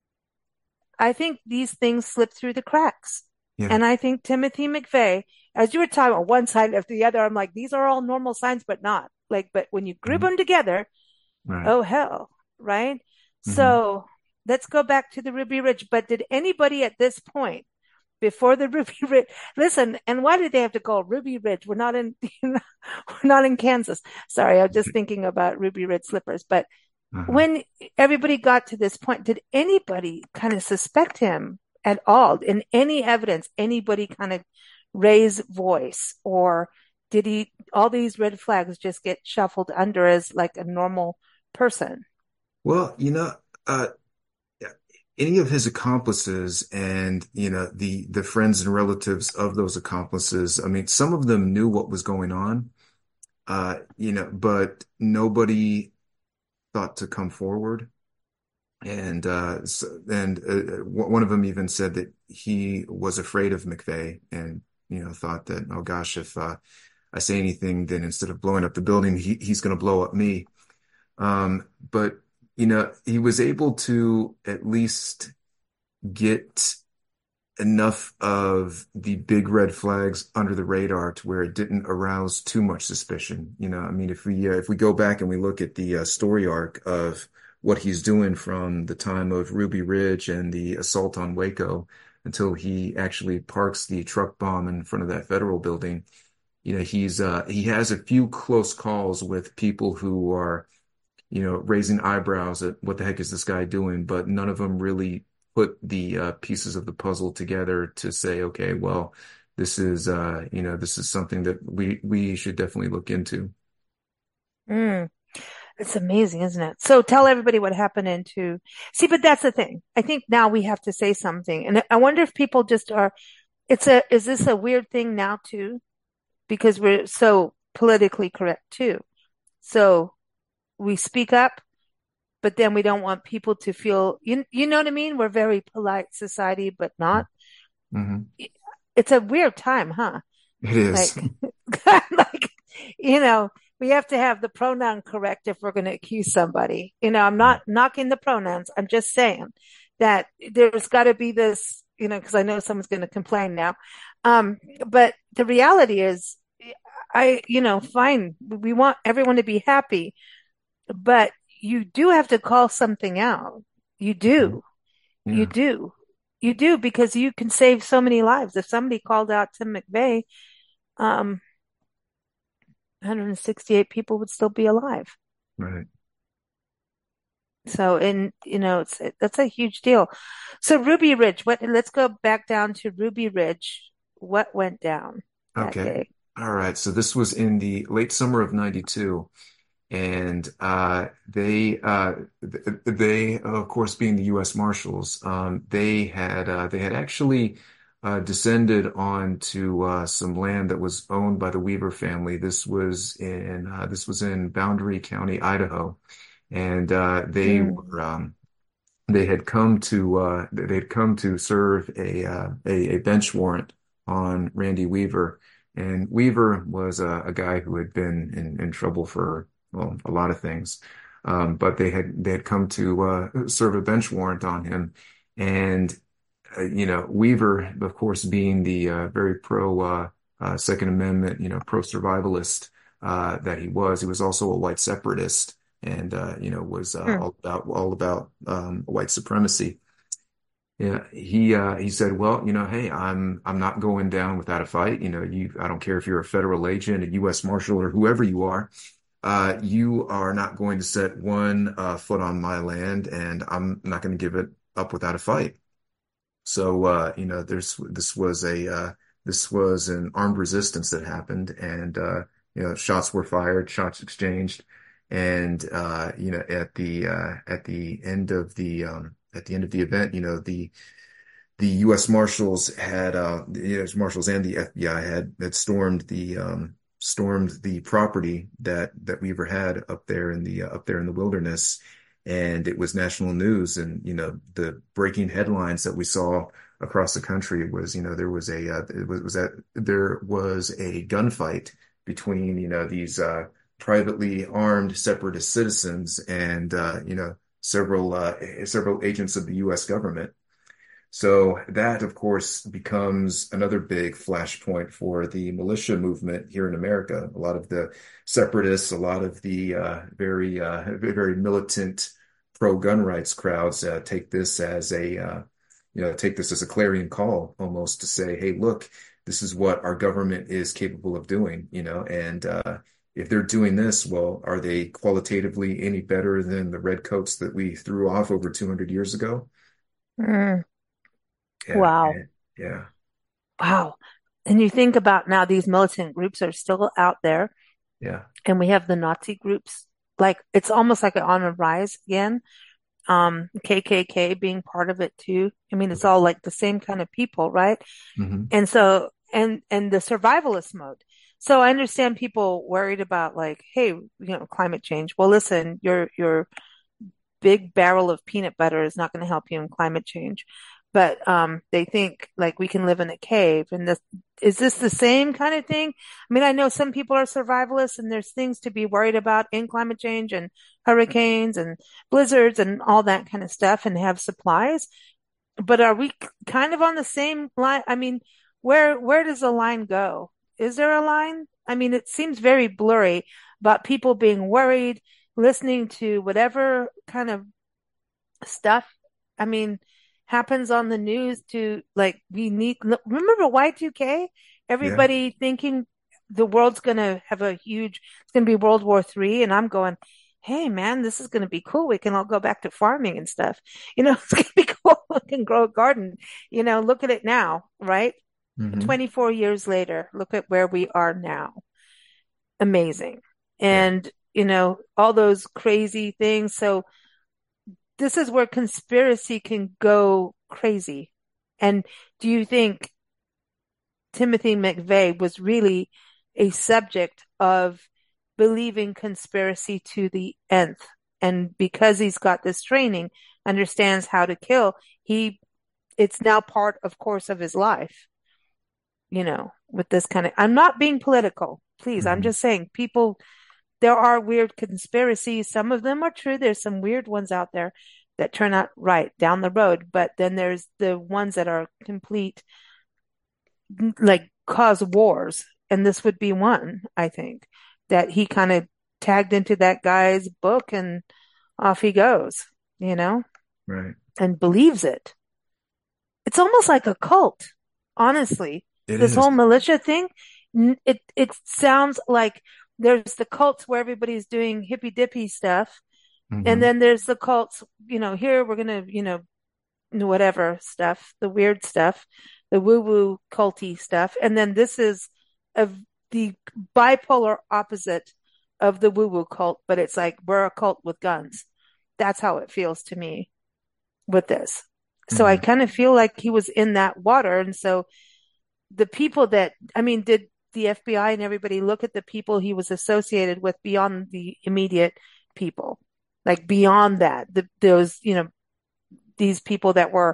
I think these things slip through the cracks. Yeah. And I think Timothy McVeigh, as you were talking about one side after the other, I'm like, these are all normal signs, but not. Like, but when you group Hmm. them together, Right. oh hell, right? Hmm. So let's go back to the Ruby Ridge. But did anybody at this point, before the Ruby Ridge, listen, and why did they have to call Ruby Ridge? We're not in, we're not in Kansas. Sorry, I'm just thinking about Ruby Ridge slippers. But Uh-huh. when everybody got to this point, did anybody kind of suspect him at all? In any evidence, anybody kind of raise voice, or did he, all these red flags just get shuffled under as like a normal person? Well, you know, uh, any of his accomplices and, you know, the the friends and relatives of those accomplices, I mean, some of them knew what was going on, uh, you know, but nobody thought to come forward. And uh, so, and uh, one of them even said that he was afraid of McVeigh, and you know thought that, oh gosh, if uh, I say anything, then instead of blowing up the building, he, he's going to blow up me. Um, but you know, he was able to at least get enough of the big red flags under the radar to where it didn't arouse too much suspicion. You know, I mean, if we uh, if we go back and we look at the uh, story arc of what he's doing from the time of Ruby Ridge and the assault on Waco until he actually parks the truck bomb in front of that federal building, you know, he's uh he has a few close calls with people who are, you know, raising eyebrows at what the heck is this guy doing, but none of them really put the uh, pieces of the puzzle together to say, okay, well, this is uh, you know, this is something that we we should definitely look into. Mm, it's amazing, isn't it? So tell everybody what happened into, see, but that's the thing. I think now we have to say something. And I wonder if people just are, it's a, is this a weird thing now too? Because we're so politically correct too. So we speak up, but then we don't want people to feel, you, you know what I mean? We're very polite society, but not. Hmm. It's a weird time, huh? It is. Like, like, you know, we have to have the pronoun correct if we're going to accuse somebody. You know, I'm not knocking the pronouns. I'm just saying that there's got to be this, you know, because I know someone's going to complain now. Um, but the reality is, I, you know, fine. We want everyone to be happy, but you do have to call something out. You do. You Yeah, do. You do because you can save so many lives. If somebody called out Tim McVeigh, um, one hundred sixty-eight people would still be alive. right. So, and you know, it's that's a huge deal. So, Ruby Ridge, what? Let's go back down to Ruby Ridge. What went down that Okay. day? All right. So this was in the late summer of ninety-two. And uh, they, uh, th they, of course, being the U S. Marshals, um, they had uh, they had actually uh, descended onto uh, some land that was owned by the Weaver family. This was in uh, this was in Boundary County, Idaho, and uh, they Mm, were um, they had come to uh, they had come to serve a, uh, a a bench warrant on Randy Weaver, and Weaver was a, a guy who had been in, in trouble for well a lot of things, um, but they had they had come to uh, serve a bench warrant on him, and uh, you know Weaver, of course, being the uh, very pro uh, uh, Second Amendment, you know, pro survivalist uh, that he was, he was also a white separatist and uh, you know was uh, Hmm. all about all about um, white supremacy. Yeah, he uh, he said, well, you know, hey, I'm I'm not going down without a fight. You know, you I don't care if you're a federal agent, a U S Marshal, or whoever you are. Uh, you are not going to set one uh, foot on my land, and I'm not going to give it up without a fight. So uh, you know, there's this was a uh, this was an armed resistance that happened, and uh, you know, shots were fired, shots exchanged, and uh, you know, at the uh, at the end of the um, at the end of the event, you know, the the U S Marshals had uh, the U S Marshals and the F B I had had stormed the um, stormed the property that that Weaver had up there in the uh, up there in the wilderness, and it was national news. And you know the breaking headlines that we saw across the country was you know there was a uh, it was, was that there was a gunfight between you know these uh, privately armed separatist citizens and uh, you know several uh, several agents of the U S government. So that, of course, becomes another big flashpoint for the militia movement here in America. A lot of the separatists, a lot of the uh, very, uh, very militant pro-gun rights crowds uh, take this as a, uh, you know, take this as a clarion call, almost to say, "Hey, look, this is what our government is capable of doing," you know, and uh, if they're doing this, well, are they qualitatively any better than the redcoats that we threw off over two hundred years ago? Mm. Yeah, Wow. yeah, yeah. Wow. And you think about now these militant groups are still out there, Yeah. and we have the Nazi groups. Like it's almost like on a rise again. Um, K K K being part of it too. I mean, it's all like the same kind of people, right? Hmm. And so, and, and the survivalist mode. So I understand people worried about like, hey, you know, climate change. Well, listen, your, your big barrel of peanut butter is not going to help you in climate change. But, um, they think like we can live in a cave and this, is this the same kind of thing? I mean, I know some people are survivalists and there's things to be worried about in climate change and hurricanes and blizzards and all that kind of stuff and have supplies. But are we kind of on the same line? I mean, where where does the line go? Is there a line? I mean, it seems very blurry about people being worried, listening to whatever kind of stuff, I mean, happens on the news to like we need, remember Y two K? Yeah. Everybody thinking the world's gonna have a huge, it's gonna be World War Three, and I'm going, hey man, this is gonna be cool. We can all go back to farming and stuff. You know, it's gonna be cool. We can grow a garden. You know, look at it now, right? Hmm. twenty-four years later, look at where we are now. Amazing. Yeah. And, you know, all those crazy things. So this is where conspiracy can go crazy. And do you think Timothy McVeigh was really a subject of believing conspiracy to the nth? And because he's got this training, understands how to kill, he, it's now part, of course, of his life, you know, with this kind of, I'm not being political, please. I'm Hmm. just saying people, there are weird conspiracies. Some of them are true. There's some weird ones out there that turn out right down the road, but then there's the ones that are complete, like cause wars. And this would be one, I think, that he kind of tagged into that guy's book and off he goes, you know, Right. and believes it. It's almost like a cult, honestly. It This is. whole militia thing, it, it sounds like there's the cults where everybody's doing hippy dippy stuff. And Hmm. then there's the cults, you know, here we're going to, you know, whatever stuff, the weird stuff, the woo woo culty stuff. And then this is of the bipolar opposite of the woo woo cult, but it's like we're a cult with guns. That's how it feels to me with this. So I Hmm. kind of feel like he was in that water. And so the people that, I mean, did the F B I and everybody look at the people he was associated with beyond the immediate people? Like beyond that, the, those, you know, these people that were,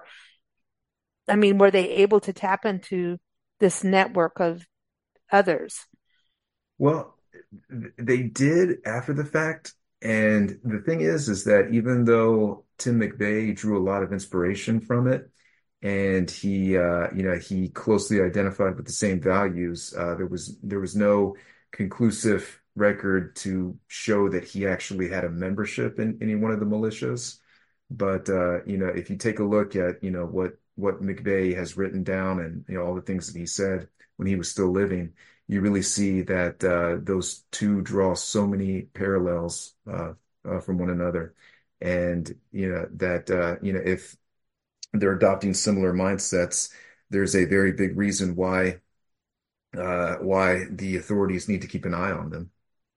I mean, were they able to tap into this network of others? Well, they did after the fact. And the thing is, is that even though Tim McVeigh drew a lot of inspiration from it, and he, uh, you know, he closely identified with the same values, uh, there was there was no conclusive record to show that he actually had a membership in any one of the militias. But uh, you know, if you take a look at, you know, what what McVeigh has written down and you know all the things that he said when he was still living, you really see that uh, those two draw so many parallels uh, uh, from one another, and you know that uh, you know if they're adopting similar mindsets, there's a very big reason why uh, why the authorities need to keep an eye on them.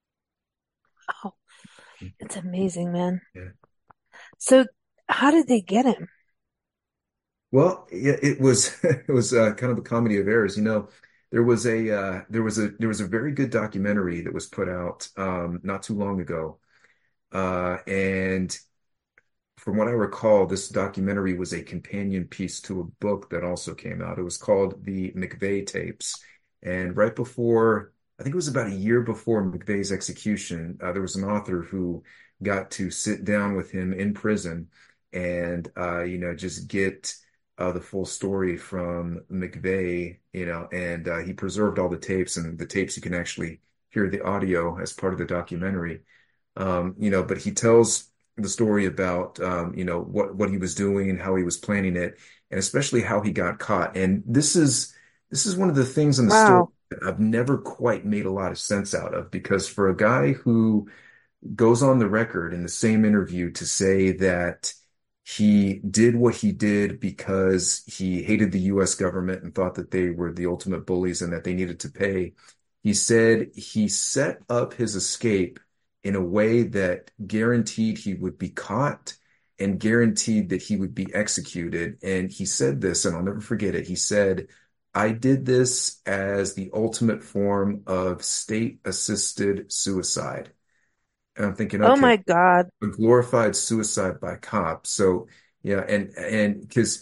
Oh, it's amazing, man. Yeah. So how did they get him? Well, yeah, it was it was uh, kind of a comedy of errors. You know, there was a uh, there was a there was a very good documentary that was put out um, not too long ago, uh, and from what I recall, this documentary was a companion piece to a book that also came out. It was called The McVeigh Tapes. And right before, I think it was about a year before McVeigh's execution, uh, there was an author who got to sit down with him in prison and, uh, you know, just get uh, the full story from McVeigh, you know, and uh, he preserved all the tapes, and the tapes you can actually hear the audio as part of the documentary. Um, you know, but he tells the story about um, you know what what he was doing and how he was planning it, and especially how he got caught. And this is this is one of the things in the story Wow. that I've never quite made a lot of sense out of, because for a guy who goes on the record in the same interview to say that he did what he did because he hated the U S government and thought that they were the ultimate bullies and that they needed to pay. He said he set up his escape in a way that guaranteed he would be caught and guaranteed that he would be executed. And he said this, and I'll never forget it. He said, I did this as the ultimate form of state-assisted suicide. And I'm thinking, Oh okay, my God. a glorified suicide by cop. So, yeah, and and because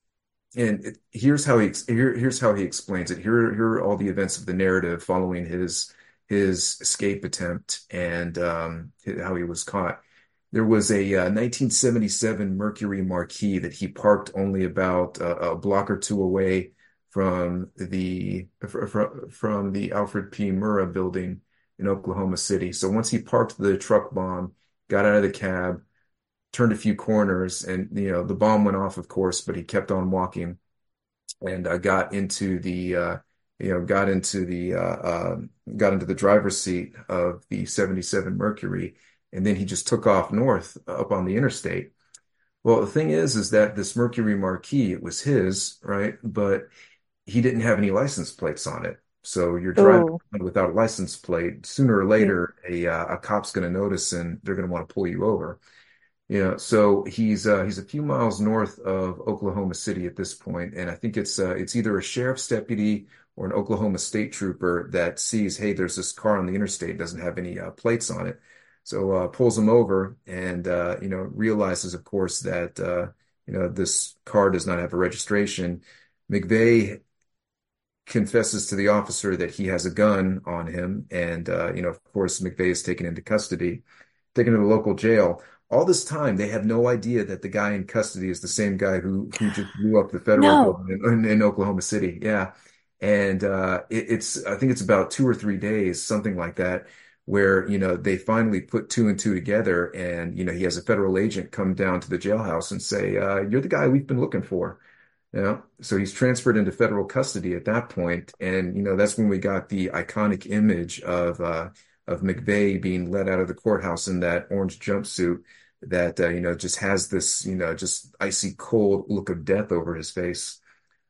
and it, here's how he ex- here here's how he explains it. Here here are all the events of the narrative following his his escape attempt and um, how he was caught. There was a uh, nineteen seventy-seven Mercury Marquis that he parked only about uh, a block or two away from the from, from the Alfred P. Murrah building in Oklahoma City. So once he parked the truck bomb, got out of the cab, turned a few corners, and you know the bomb went off, of course, but he kept on walking and uh, got into the uh, you know got into the uh, uh, got into the driver's seat of the seventy-seven Mercury, and then he just took off north up on the interstate. Well, the thing is, is that this Mercury Marquis, it was his, right? But he didn't have any license plates on it. So you're driving Oh, without a license plate. Sooner or yeah. later, a uh, a cop's going to notice, and they're going to want to pull you over. Yeah, so he's uh, he's a few miles north of Oklahoma City at this point, and I think it's uh, it's either a sheriff's deputy or an Oklahoma State trooper that sees, hey, there's this car on the interstate, doesn't have any uh, plates on it, so uh, pulls him over, and uh, you know realizes, of course, that uh, you know this car does not have a registration. McVeigh confesses to the officer that he has a gun on him, and uh, you know, of course, McVeigh is taken into custody, taken to the local jail. All this time, they have no idea that the guy in custody is the same guy who who just blew up the federal No. building in, in Oklahoma City. Yeah, and uh, it, it's I think it's about two or three days, something like that, where you know they finally put two and two together, and you know he has a federal agent come down to the jailhouse and say, uh, "You're the guy we've been looking for." Yeah. So he's transferred into federal custody at that point, and you know that's when we got the iconic image of uh, of McVeigh being let out of the courthouse in that orange jumpsuit that uh, you know just has this you know just icy cold look of death over his face,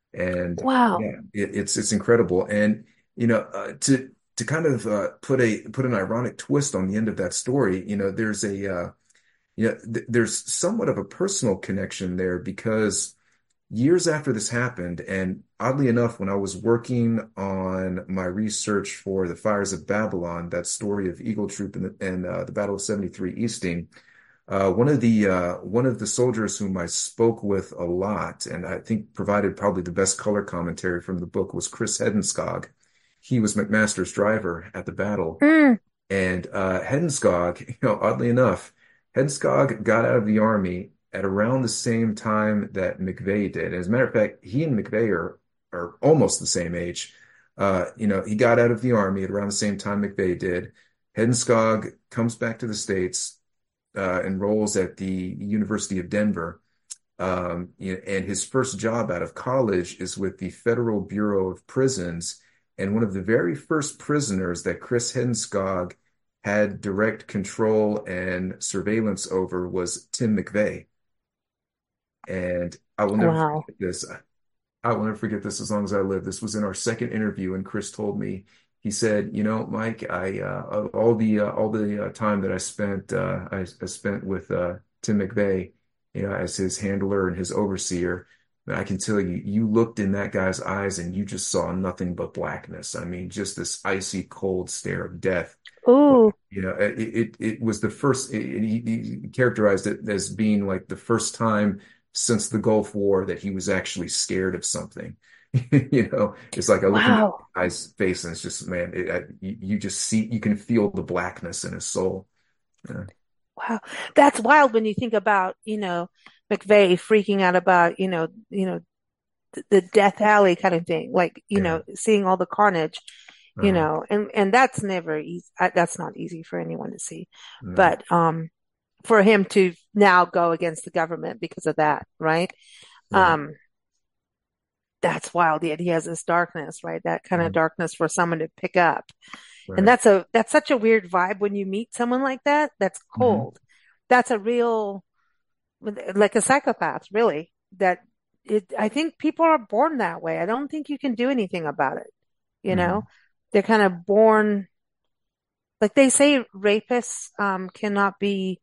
and Wow. yeah, it, it's it's incredible, and you know uh, to to kind of uh, put a put an ironic twist on the end of that story, you know, there's a uh, you know th there's somewhat of a personal connection there because years after this happened, and oddly enough, when I was working on my research for the Fires of Babylon, that story of Eagle Troop and, the, and uh, the Battle of seventy-three Easting, Uh, one of the uh, one of the soldiers whom I spoke with a lot, and I think provided probably the best color commentary from the book, was Chris Hedenskog. He was McMaster's driver at the battle, Mm, and uh, Hedenskog, you know, oddly enough, Hedenskog got out of the army at around the same time that McVeigh did. As a matter of fact, he and McVeigh are are almost the same age. Uh, you know, he got out of the army at around the same time McVeigh did. Hedenskog comes back to the States, uh, enrolls at the University of Denver. Um, you know, and his first job out of college is with the Federal Bureau of Prisons. And one of the very first prisoners that Chris Henskog had direct control and surveillance over was Tim McVeigh. And I will never wow. forget this. I will never forget this as long as I live. This was in our second interview, and Chris told me, he said, "You know, Mike, I uh, all the uh, all the uh, time that I spent uh, I, I spent with uh, Tim McVeigh, you know, as his handler and his overseer, I can tell you, you looked in that guy's eyes and you just saw nothing but blackness. I mean, just this icy cold stare of death. But, Ooh, you know, it it, it was the first. It, it- he, he characterized it as being like the first time since the Gulf War that he was actually scared of something. You know, it's like I look into wow. the guy's face and it's just, man, it, I, you, you just see, you can feel the blackness in his soul. Yeah. Wow. That's wild when you think about, you know, McVeigh freaking out about, you know, you know, th- the death alley kind of thing, like, you Yeah. know, seeing all the carnage, you Uh, know, and, and that's never easy. That's not easy for anyone to see. no. But, um, for him to now go against the government because of that, right? Yeah. Um, that's wild. Yet he has this darkness, right? That kind of Mhm. darkness for someone to pick up. And Right. that's a, that's such a weird vibe when you meet someone like that. That's Hmm. cold. That's a real, like a psychopath, really. That it, I think people are born that way. I don't think you can do anything about it. You know, Hmm. they're kind of born, like they say rapists, um, cannot be,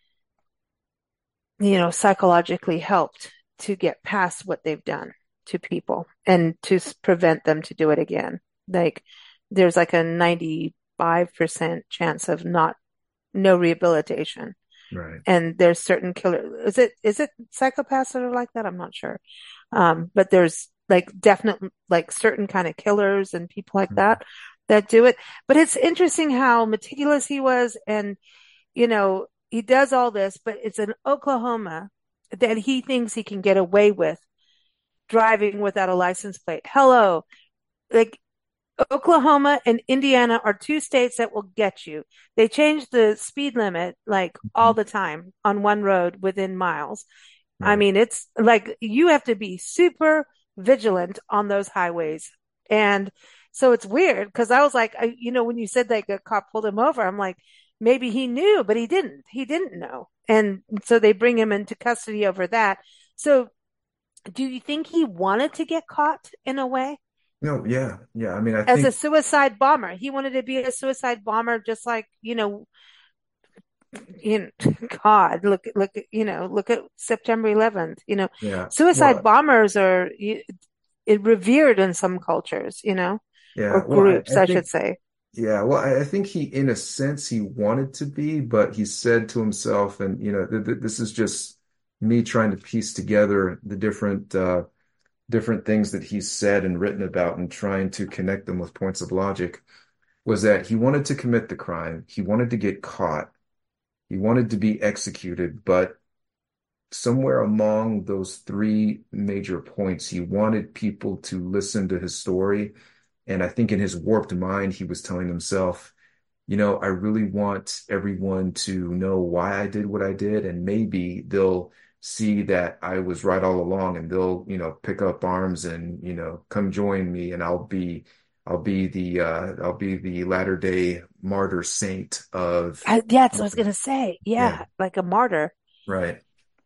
you know, psychologically helped to get past what they've done to people and to s- prevent them to do it again. Like there's like a ninety-five percent chance of not, no rehabilitation. Right. And there's certain killer, is it, is it psychopaths that are like that? I'm not sure. Um, but there's like definite, like certain kind of killers and people like Mhm. that that do it. But it's interesting how meticulous he was. And, you know, he does all this, but it's in Oklahoma that he thinks he can get away with driving without a license plate. Hello. Like Oklahoma and Indiana are two states that will get you. They change the speed limit like all Mhm. the time on one road within miles. I Right. mean, it's like you have to be super vigilant on those highways. And so it's weird because I was like, I, you know, when you said like a cop pulled him over, I'm like, maybe he knew, but he didn't. He didn't know. And so they bring him into custody over that. So do you think he wanted to get caught in a way? No, yeah. Yeah. I mean, I As a think, suicide bomber. He wanted to be a suicide bomber, just like, you know, in God, look, look, you know, look at September eleventh, you know, yeah. suicide Well, bombers are y- it revered in some cultures, you know, or yeah. Well, I, groups, I I should think, say. yeah. Well, I, I think he, in a sense, he wanted to be, but he said to himself, and, you know, th th this is just me trying to piece together the different, uh, different things that he's said and written about and trying to connect them with points of logic, was that he wanted to commit the crime. He wanted to get caught. He wanted to be executed, but somewhere among those three major points, he wanted people to listen to his story. And I think in his warped mind, he was telling himself, you know, I really want everyone to know why I did what I did, and maybe they'll see that I was right all along and they'll, you know, pick up arms and, you know, come join me and I'll be I'll be the uh I'll be the latter day martyr saint of I, yeah, that's what I was gonna say. yeah, Yeah, like a martyr. right.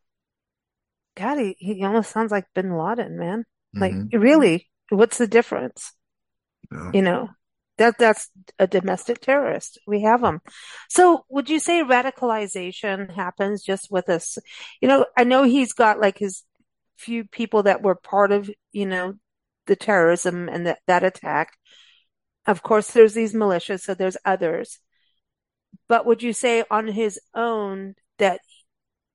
God, he, he almost sounds like Bin Laden, man. Like, Hmm. really, what's the difference? No. You know, that that's a domestic terrorist. We have them. So would you say radicalization happens just with us? You know, I know he's got like his few people that were part of, you know, the terrorism and that, that attack. Of course, there's these militias, so there's others. But would you say on his own that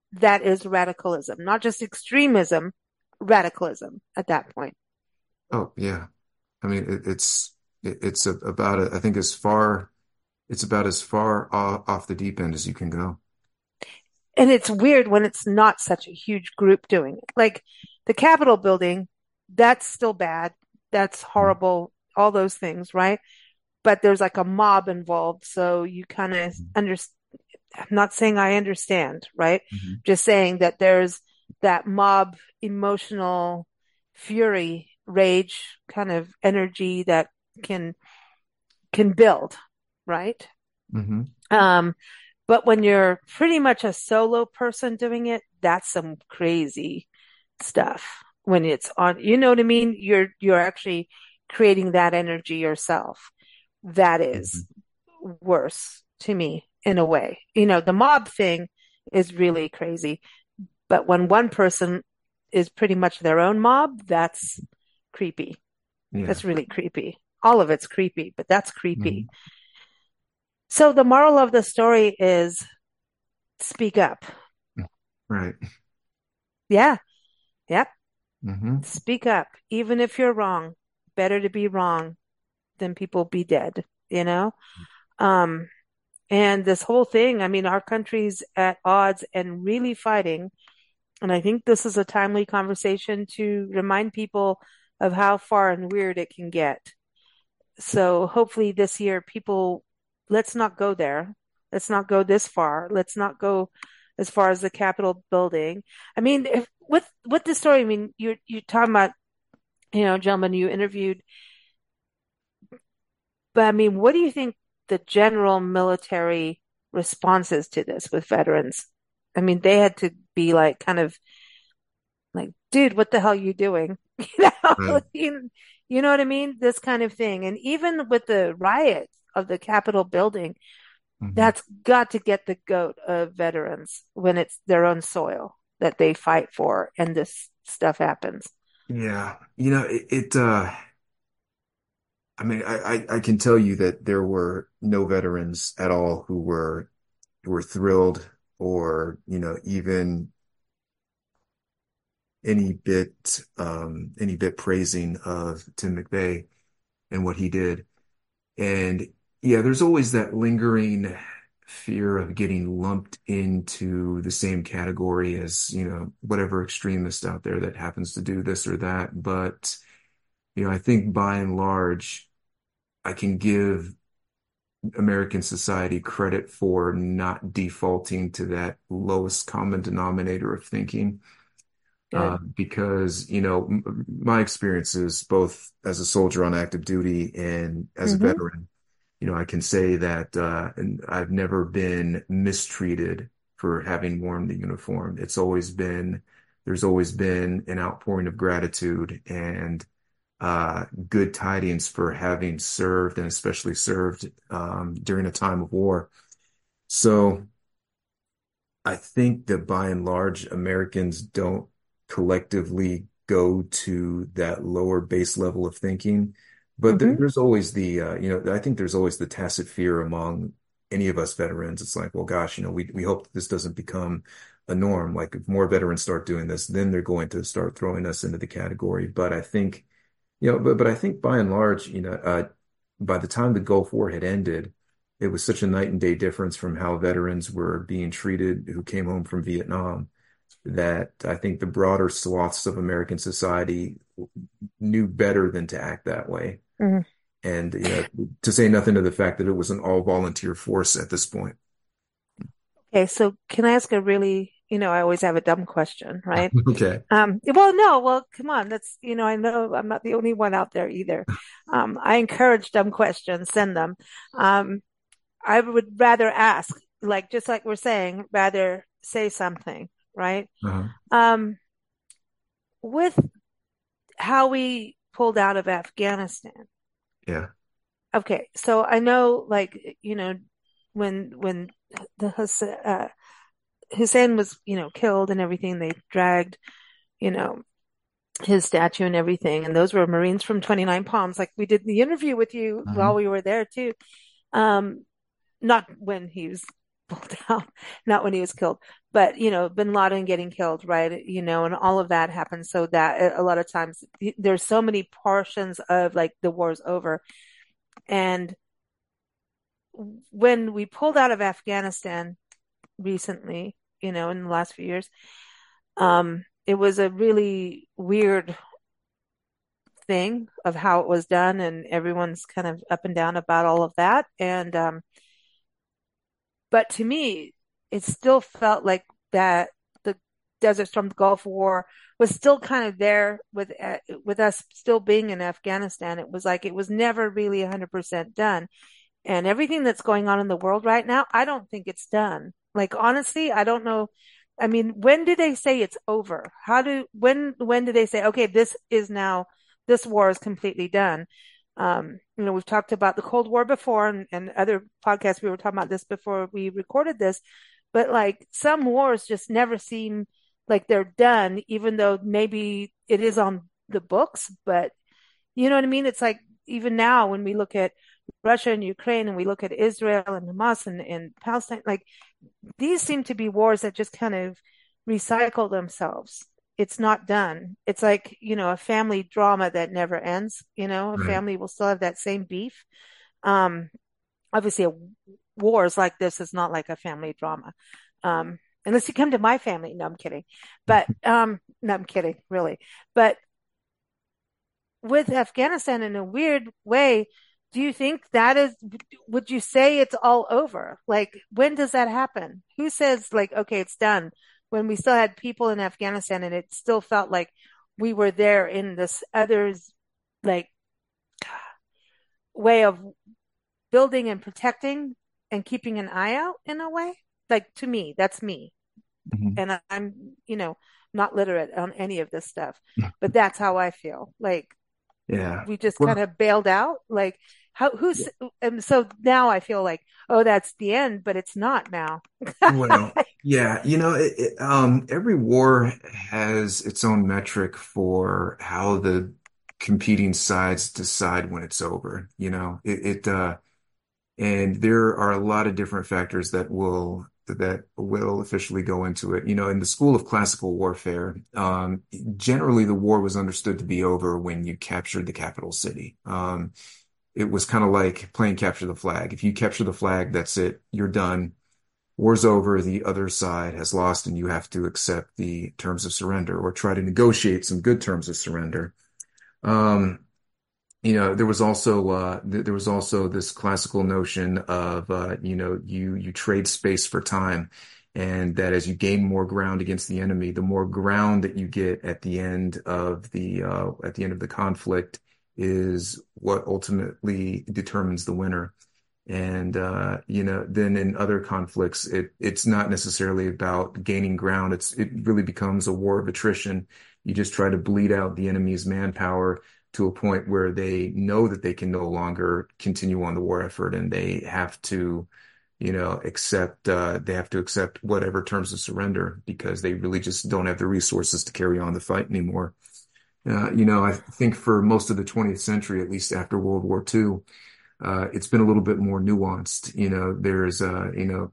that is radicalism, not just extremism, radicalism at that point. Oh, yeah. I mean, it, it's it, it's a, about a, I think as far it's about as far off, off the deep end as you can go. And it's weird when it's not such a huge group doing it. Like the Capitol building, that's still bad. That's horrible. All those things, right? But there's like a mob involved. So you kind of understand. I'm not saying I understand, right? Mm-hmm. Just saying that there's that mob emotional fury, rage kind of energy that can, can build, right? Mm-hmm. Um, but when you're pretty much a solo person doing it, that's some crazy stuff. When it's on, you know what I mean? You're, you're actually creating that energy yourself. That Mm-hmm. is worse to me in a way. You know, the mob thing is really crazy. But when one person is pretty much their own mob, that's creepy. Yeah. That's really creepy. All of it's creepy, but that's Mm-hmm. creepy. So the moral of the story is speak up. Right. Yeah. Yep. Mm-hmm. Speak up. Even if you're wrong, better to be wrong than people be dead, you know? Um, and this whole thing, I mean, our country's at odds and really fighting. And I think this is a timely conversation to remind people of how far and weird it can get. So hopefully this year, people, let's not go there. Let's not go this far. Let's not go as far as the Capitol building. I mean, if, with with the story, I mean, you're you're talking about, you know, gentlemen you interviewed, but I mean, what do you think the general military responses to this with veterans? I mean, they had to be like kind of like, dude, what the hell are you doing? You know, Right. you, you know what I mean? This kind of thing. And even with the riot of the Capitol building, Mm-hmm. that's got to get the goat of veterans when it's their own soil that they fight for and this stuff happens. Yeah. You know, it, it uh I mean, I, I I can tell you that there were no veterans at all who were who were thrilled or, you know, even any bit um any bit praising of Tim McVeigh and what he did. And yeah, there's always that lingering fear of getting lumped into the same category as, you know, whatever extremist out there that happens to do this or that. But, you know, I think by and large, I can give American society credit for not defaulting to that lowest common denominator of thinking. Uh, Good. because, you know, m my experiences both as a soldier on active duty and as a Mm-hmm. veteran, you know, I can say that uh, and I've never been mistreated for having worn the uniform. It's always been, there's always been an outpouring of gratitude and uh, good tidings for having served and especially served um, during a time of war. So I think that by and large, Americans don't collectively go to that lower base level of thinking. But there, Mm-hmm. there's always the, uh, you know, I think there's always the tacit fear among any of us veterans. It's like, well, gosh, you know, we, we hope that this doesn't become a norm. Like if more veterans start doing this, then they're going to start throwing us into the category. But I think, you know, but, but I think by and large, you know, uh, by the time the Gulf War had ended, it was such a night and day difference from how veterans were being treated who came home from Vietnam that I think the broader swaths of American society knew better than to act that way. Mm-hmm. And, you know, to say nothing of the fact that it was an all volunteer force at this point. Okay, so can I ask a really, you know, I always have a dumb question, right? Okay. Um, well, no, well, come on. That's, you know, I know I'm not the only one out there either. Um, I encourage dumb questions, send them. Um, I would rather ask, like, just like we're saying, rather say something, right? Uh-huh. Um, with how we pulled out of Afghanistan. Yeah. Okay, so I know, like, you know, when when the Hussein, uh, Hussein was, you know, killed and everything, they dragged, you know, his statue and everything, and those were Marines from twenty-nine Palms. Like we did the interview with you while Uh-huh. we were there too. Um, not when he was pulled out, not when he was killed, but you know, Bin Laden getting killed, right? You know, and all of that happened. So that a lot of times there's so many portions of like the war's over. And when we pulled out of Afghanistan recently, you know, in the last few years, um, it was a really weird thing of how it was done, and everyone's kind of up and down about all of that. And um, but to me, it still felt like that the Desert Storm, the Gulf War was still kind of there with uh, with us still being in Afghanistan. It was like it was never really one hundred percent done. And everything that's going on in the world right now, I don't think it's done. Like honestly, I don't know. I mean, when do they say it's over? How do when when do they say, okay, this is now this war is completely done? Um, you know, we've talked about the Cold War before, and, and other podcasts we were talking about this before we recorded this, but like some wars just never seem like they're done, even though maybe it is on the books, but you know what I mean? It's like even now when we look at Russia and Ukraine and we look at Israel and Hamas and, and Palestine, like these seem to be wars that just kind of recycle themselves. It's not done. It's like, you know, a family drama that never ends. You know, a Right. family will still have that same beef. Um, obviously, a, wars like this is not like a family drama. Um, unless you come to my family. No, I'm kidding. But, um, no, I'm kidding, really. But with Afghanistan in a weird way, do you think that is, would you say it's all over? Like, when does that happen? Who says, like, okay, it's done? When we still had people in Afghanistan and it still felt like we were there in this others, like, way of building and protecting and keeping an eye out in a way? Like, to me, that's me. Mhm. And I- I'm, you know, not literate on any of this stuff, but that's how I feel. Like, Yeah. we just kind Well, of bailed out. Like how who's and so now I feel like, oh, that's the end, but it's not now. well, yeah, you know, it, it, um, every war has its own metric for how the competing sides decide when it's over. You know, it, it uh, and there are a lot of different factors that will that will officially go into it. You know, in the school of classical warfare, um, generally the war was understood to be over when you captured the capital city. Um, it was kind of like playing capture the flag. If you capture the flag, that's it. You're done. War's over. The other side has lost, and you have to accept the terms of surrender or try to negotiate some good terms of surrender. Um, you know, there was also uh, th there was also this classical notion of uh, you know, you you trade space for time, and that as you gain more ground against the enemy, the more ground that you get at the end of the uh, at the end of the conflict is what ultimately determines the winner. And uh, you know, then in other conflicts, it it's not necessarily about gaining ground. It's it really becomes a war of attrition. You just try to bleed out the enemy's manpower to a point where they know that they can no longer continue on the war effort, and they have to, you know, accept uh, they have to accept whatever terms of surrender because they really just don't have the resources to carry on the fight anymore. Uh, you know, I think for most of the twentieth century, at least after World War Two, uh, it's been a little bit more nuanced. You know, there's, uh, you know,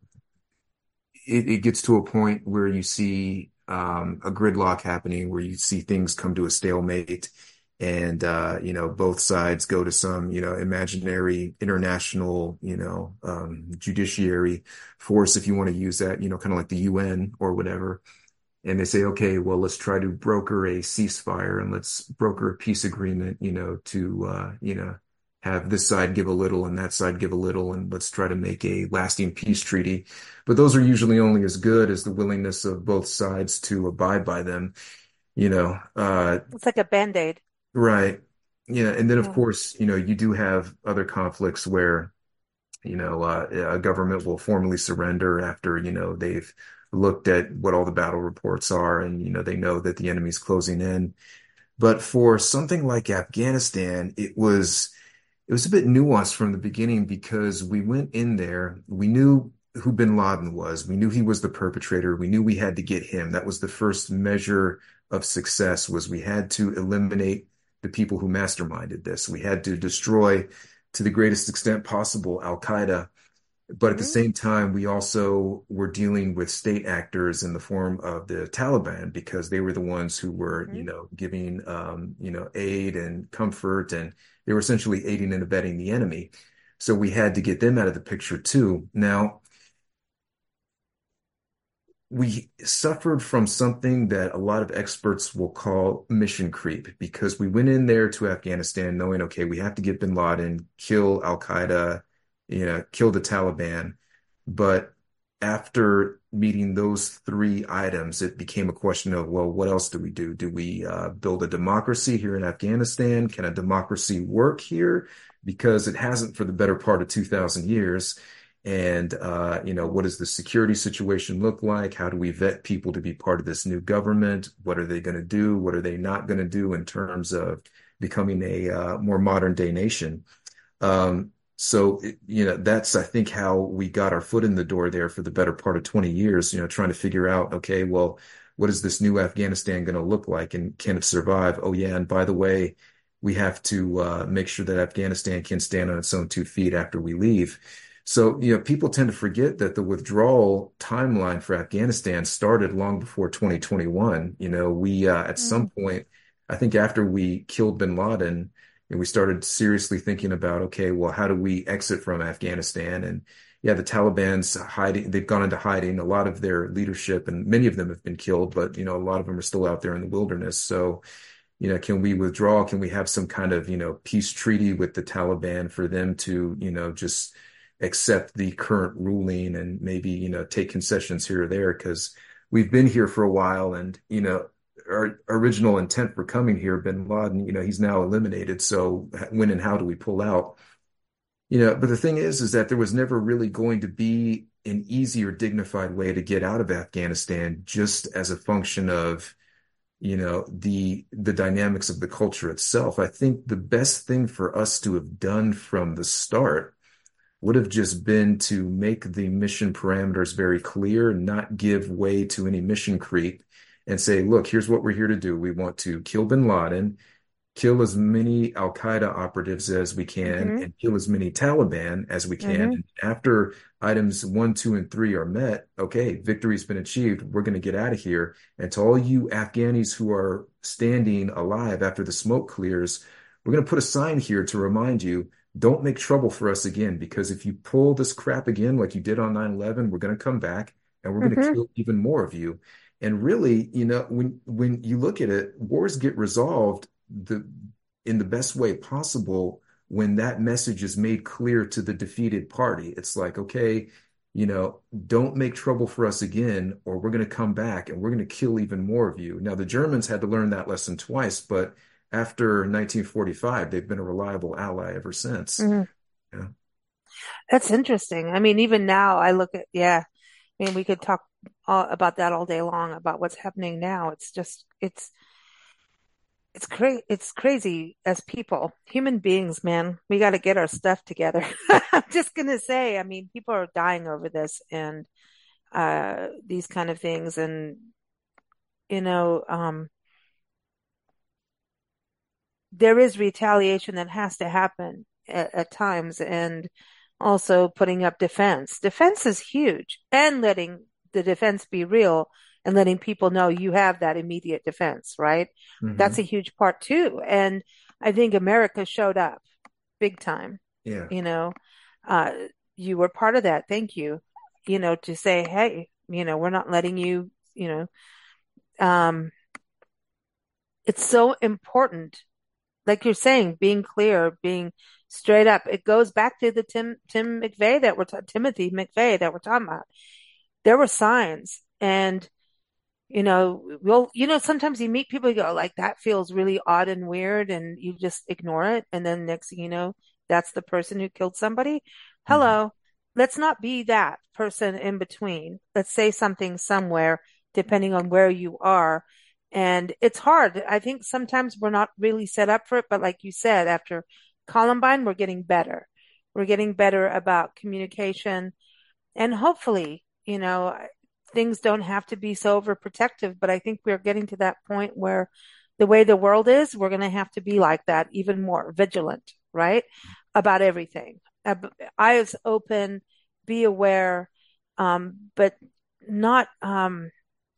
it, it gets to a point where you see um, a gridlock happening, where you see things come to a stalemate, and uh, you know, both sides go to some, you know, imaginary international, you know, um, judiciary force, if you want to use that, you know, kind of like the U N or whatever. And they say, okay, well, let's try to broker a ceasefire and let's broker a peace agreement, you know, to, uh, you know, have this side give a little and that side give a little, and let's try to make a lasting peace treaty. But those are usually only as good as the willingness of both sides to abide by them, you know. Uh, It's like a band-aid. right. Yeah. And then, of Yeah. course, you know, you do have other conflicts where you know, uh, a government will formally surrender after, you know, they've looked at what all the battle reports are and, you know, they know that the enemy's closing in. But for something like Afghanistan, it was it was a bit nuanced from the beginning because we went in there, we knew who bin Laden was, we knew he was the perpetrator, we knew we had to get him. That was the first measure of success, was we had to eliminate the people who masterminded this. We had to destroy to the greatest extent possible Al Qaeda, But at the Hmm. same time, we also were dealing with state actors in the form of the Taliban because they were the ones who were, you Hmm. know, giving, um, you know, aid and comfort, and they were essentially aiding and abetting the enemy. So we had to get them out of the picture too. Now, we suffered from something that a lot of experts will call mission creep because we went in there to Afghanistan knowing, okay, we have to get bin Laden, kill Al Qaeda, you know, kill the Taliban. But after meeting those three items, it became a question of, well, what else do we do? Do we uh, build a democracy here in Afghanistan? Can a democracy work here? Because it hasn't for the better part of two thousand years. And, uh, you know, what does the security situation look like? How do we vet people to be part of this new government? What are they going to do? What are they not going to do in terms of becoming a uh, more modern day nation? Um, so, you know, that's, I think, how we got our foot in the door there for the better part of twenty years, you know, trying to figure out, okay, well, what is this new Afghanistan going to look like and can it survive? Oh, yeah. And by the way, we have to uh, make sure that Afghanistan can stand on its own two feet after we leave. So, you know, people tend to forget that the withdrawal timeline for Afghanistan started long before twenty twenty-one. You know, we, uh, at some point, I think after we killed bin Laden, and we started seriously thinking about, okay, well, how do we exit from Afghanistan? And yeah, the Taliban's hiding, they've gone into hiding. A lot of their leadership and many of them have been killed, but you know, a lot of them are still out there in the wilderness. So, you know, can we withdraw? Can we have some kind of, you know, peace treaty with the Taliban for them to, you know, just accept the current ruling and maybe, you know, take concessions here or there? Because we've been here for a while and, you know, our original intent for coming here, bin Laden, you know, he's now eliminated. So when and how do we pull out? You know, but the thing is, is that there was never really going to be an easy or dignified way to get out of Afghanistan just as a function of, you know, the the dynamics of the culture itself. I think the best thing for us to have done from the start would have just been to make the mission parameters very clear, not give way to any mission creep, and say, look, here's what we're here to do. We want to kill bin Laden, kill as many Al Qaeda operatives as we can, Hmm. and kill as many Taliban as we can. Hmm. And after items one, two, and three are met, okay, victory's been achieved. We're going to get out of here. And to all you Afghanis who are standing alive after the smoke clears, we're going to put a sign here to remind you, don't make trouble for us again, because if you pull this crap again, like you did on nine eleven, we're going to come back and we're going to Hmm. kill even more of you. And really, you know, when when you look at it, wars get resolved the in the best way possible when that message is made clear to the defeated party. It's like, okay, you know, don't make trouble for us again, or we're going to come back and we're going to kill even more of you. Now, the Germans had to learn that lesson twice, but after nineteen forty-five, they've been a reliable ally ever since. Hmm. Yeah. That's interesting. I mean, even now I look at, yeah, I mean, we could talk all, about that all day long about what's happening now. It's just, it's, it's cra it's crazy as people, human beings, man. We got to get our stuff together. I'm just gonna say, I mean, people are dying over this and uh these kind of things, and you know, um, there is retaliation that has to happen at, at times, and also putting up defense. Defense is huge, and letting the defense be real and letting people know you have that immediate defense, right? That's a Hmm. huge part too. And I think America showed up big time, Yeah. you know. Uh, you were part of that. Thank you. You know, to say, hey, you know, we're not letting you, you know, um, it's so important, like you're saying, being clear, being straight up. It goes back to the Tim Tim McVeigh that we're ta- Timothy McVeigh that we're talking about. There were signs, and you know, we'll you know sometimes you meet people, you go like that feels really odd and weird, and you just ignore it, and then next thing you know, that's the person who killed somebody. Hmm. Hello, let's not be that person in between. Let's say something somewhere, depending on where you are. And it's hard. I think sometimes we're not really set up for it, but like you said, after Columbine, we're getting better. We're getting better about communication, and hopefully, you know, things don't have to be so overprotective, but I think we're getting to that point where the way the world is, we're going to have to be like that, even more vigilant, right? About everything. Eyes open, be aware, um, but not um,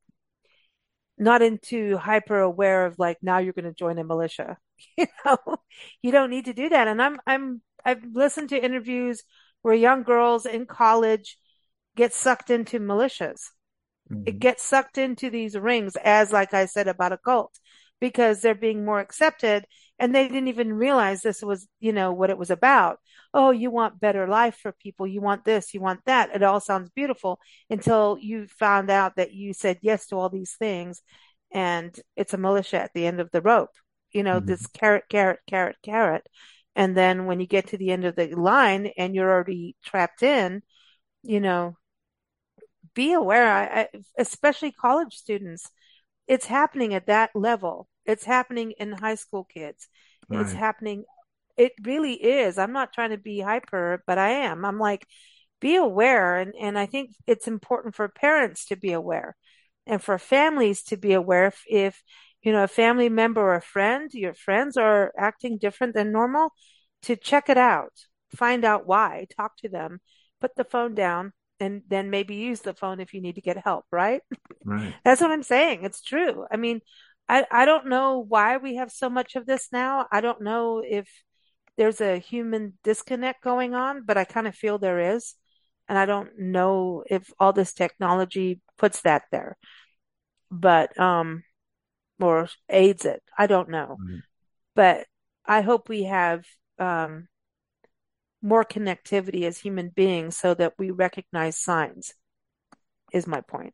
not into hyper aware of like now you're going to join a militia. You know, you don't need to do that. And I'm I'm I've listened to interviews where young girls in college get sucked into militias. It Mhm. gets sucked into these rings, as like I said about a cult, because they're being more accepted, and they didn't even realize this was, you know, what it was about. Oh, you want better life for people. You want this, you want that. It all sounds beautiful until you found out that you said yes to all these things, and it's a militia at the end of the rope. You know, Mhm. this carrot, carrot, carrot, carrot. And then when you get to the end of the line and you're already trapped in, you know, be aware, I, I, especially college students. It's happening at that level. It's happening in high school kids. It's Right. happening. It really is. I'm not trying to be hyper, but I am. I'm like, be aware. And, and I think it's important for parents to be aware and for families to be aware if, if, you know, a family member or a friend, your friends are acting different than normal, to check it out, find out why, talk to them, put the phone down, and then maybe use the phone if you need to get help, right? Right. That's what I'm saying. It's true. I mean, I, I don't know why we have so much of this now. I don't know if there's a human disconnect going on, but I kind of feel there is. And I don't know if all this technology puts that there, but, um, or aids it. I don't know. Right. But I hope we have, um, more connectivity as human beings so that we recognize signs, is my point.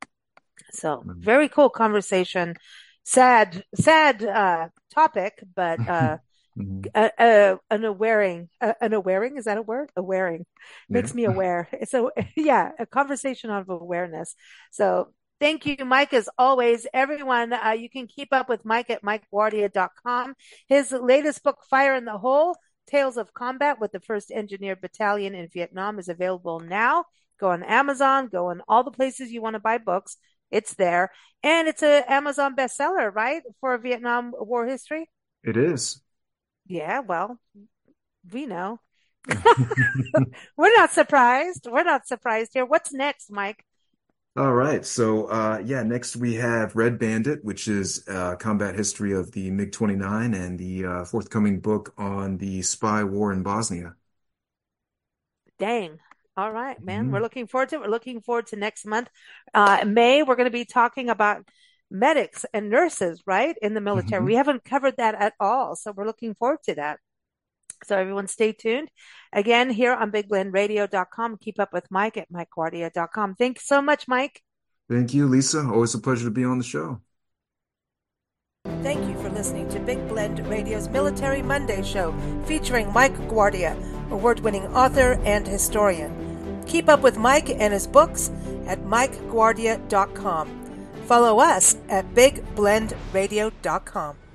So Right. very cool conversation. Sad, sad, uh, topic, but, uh, Mhm. a, a, an awareing, a, an awareing, is that a word? Awareing Yeah. makes me aware. So yeah, a conversation of awareness. So thank you, Mike, as always. Everyone, uh, you can keep up with Mike at mike guardia dot com. His latest book, Fire in the Hole, Tales of Combat with the first Engineer Battalion in Vietnam, is available now. Go on Amazon, go on all the places you want to buy books. It's there. And it's an Amazon bestseller, right? For Vietnam War history. It is. Yeah, well, we know. We're not surprised. We're not surprised here. What's next, Mike? All right. So, uh, yeah, next we have Red Bandit, which is uh, combat history of the MiG twenty-nine and the uh, forthcoming book on the spy war in Bosnia. Dang. All right, man. We're Mhm. looking forward to it. We're looking forward to next month. Uh, in May, we're going to be talking about medics and nurses, right, in the military. We Mhm. haven't covered that at all. So we're looking forward to that. So everyone stay tuned. Again, here on big blend radio dot com. Keep up with Mike at mike guardia dot com. Thanks so much, Mike. Thank you, Lisa. Always a pleasure to be on the show. Thank you for listening to Big Blend Radio's Military Monday show featuring Mike Guardia, award-winning author and historian. Keep up with Mike and his books at mike guardia dot com. Follow us at big blend radio dot com.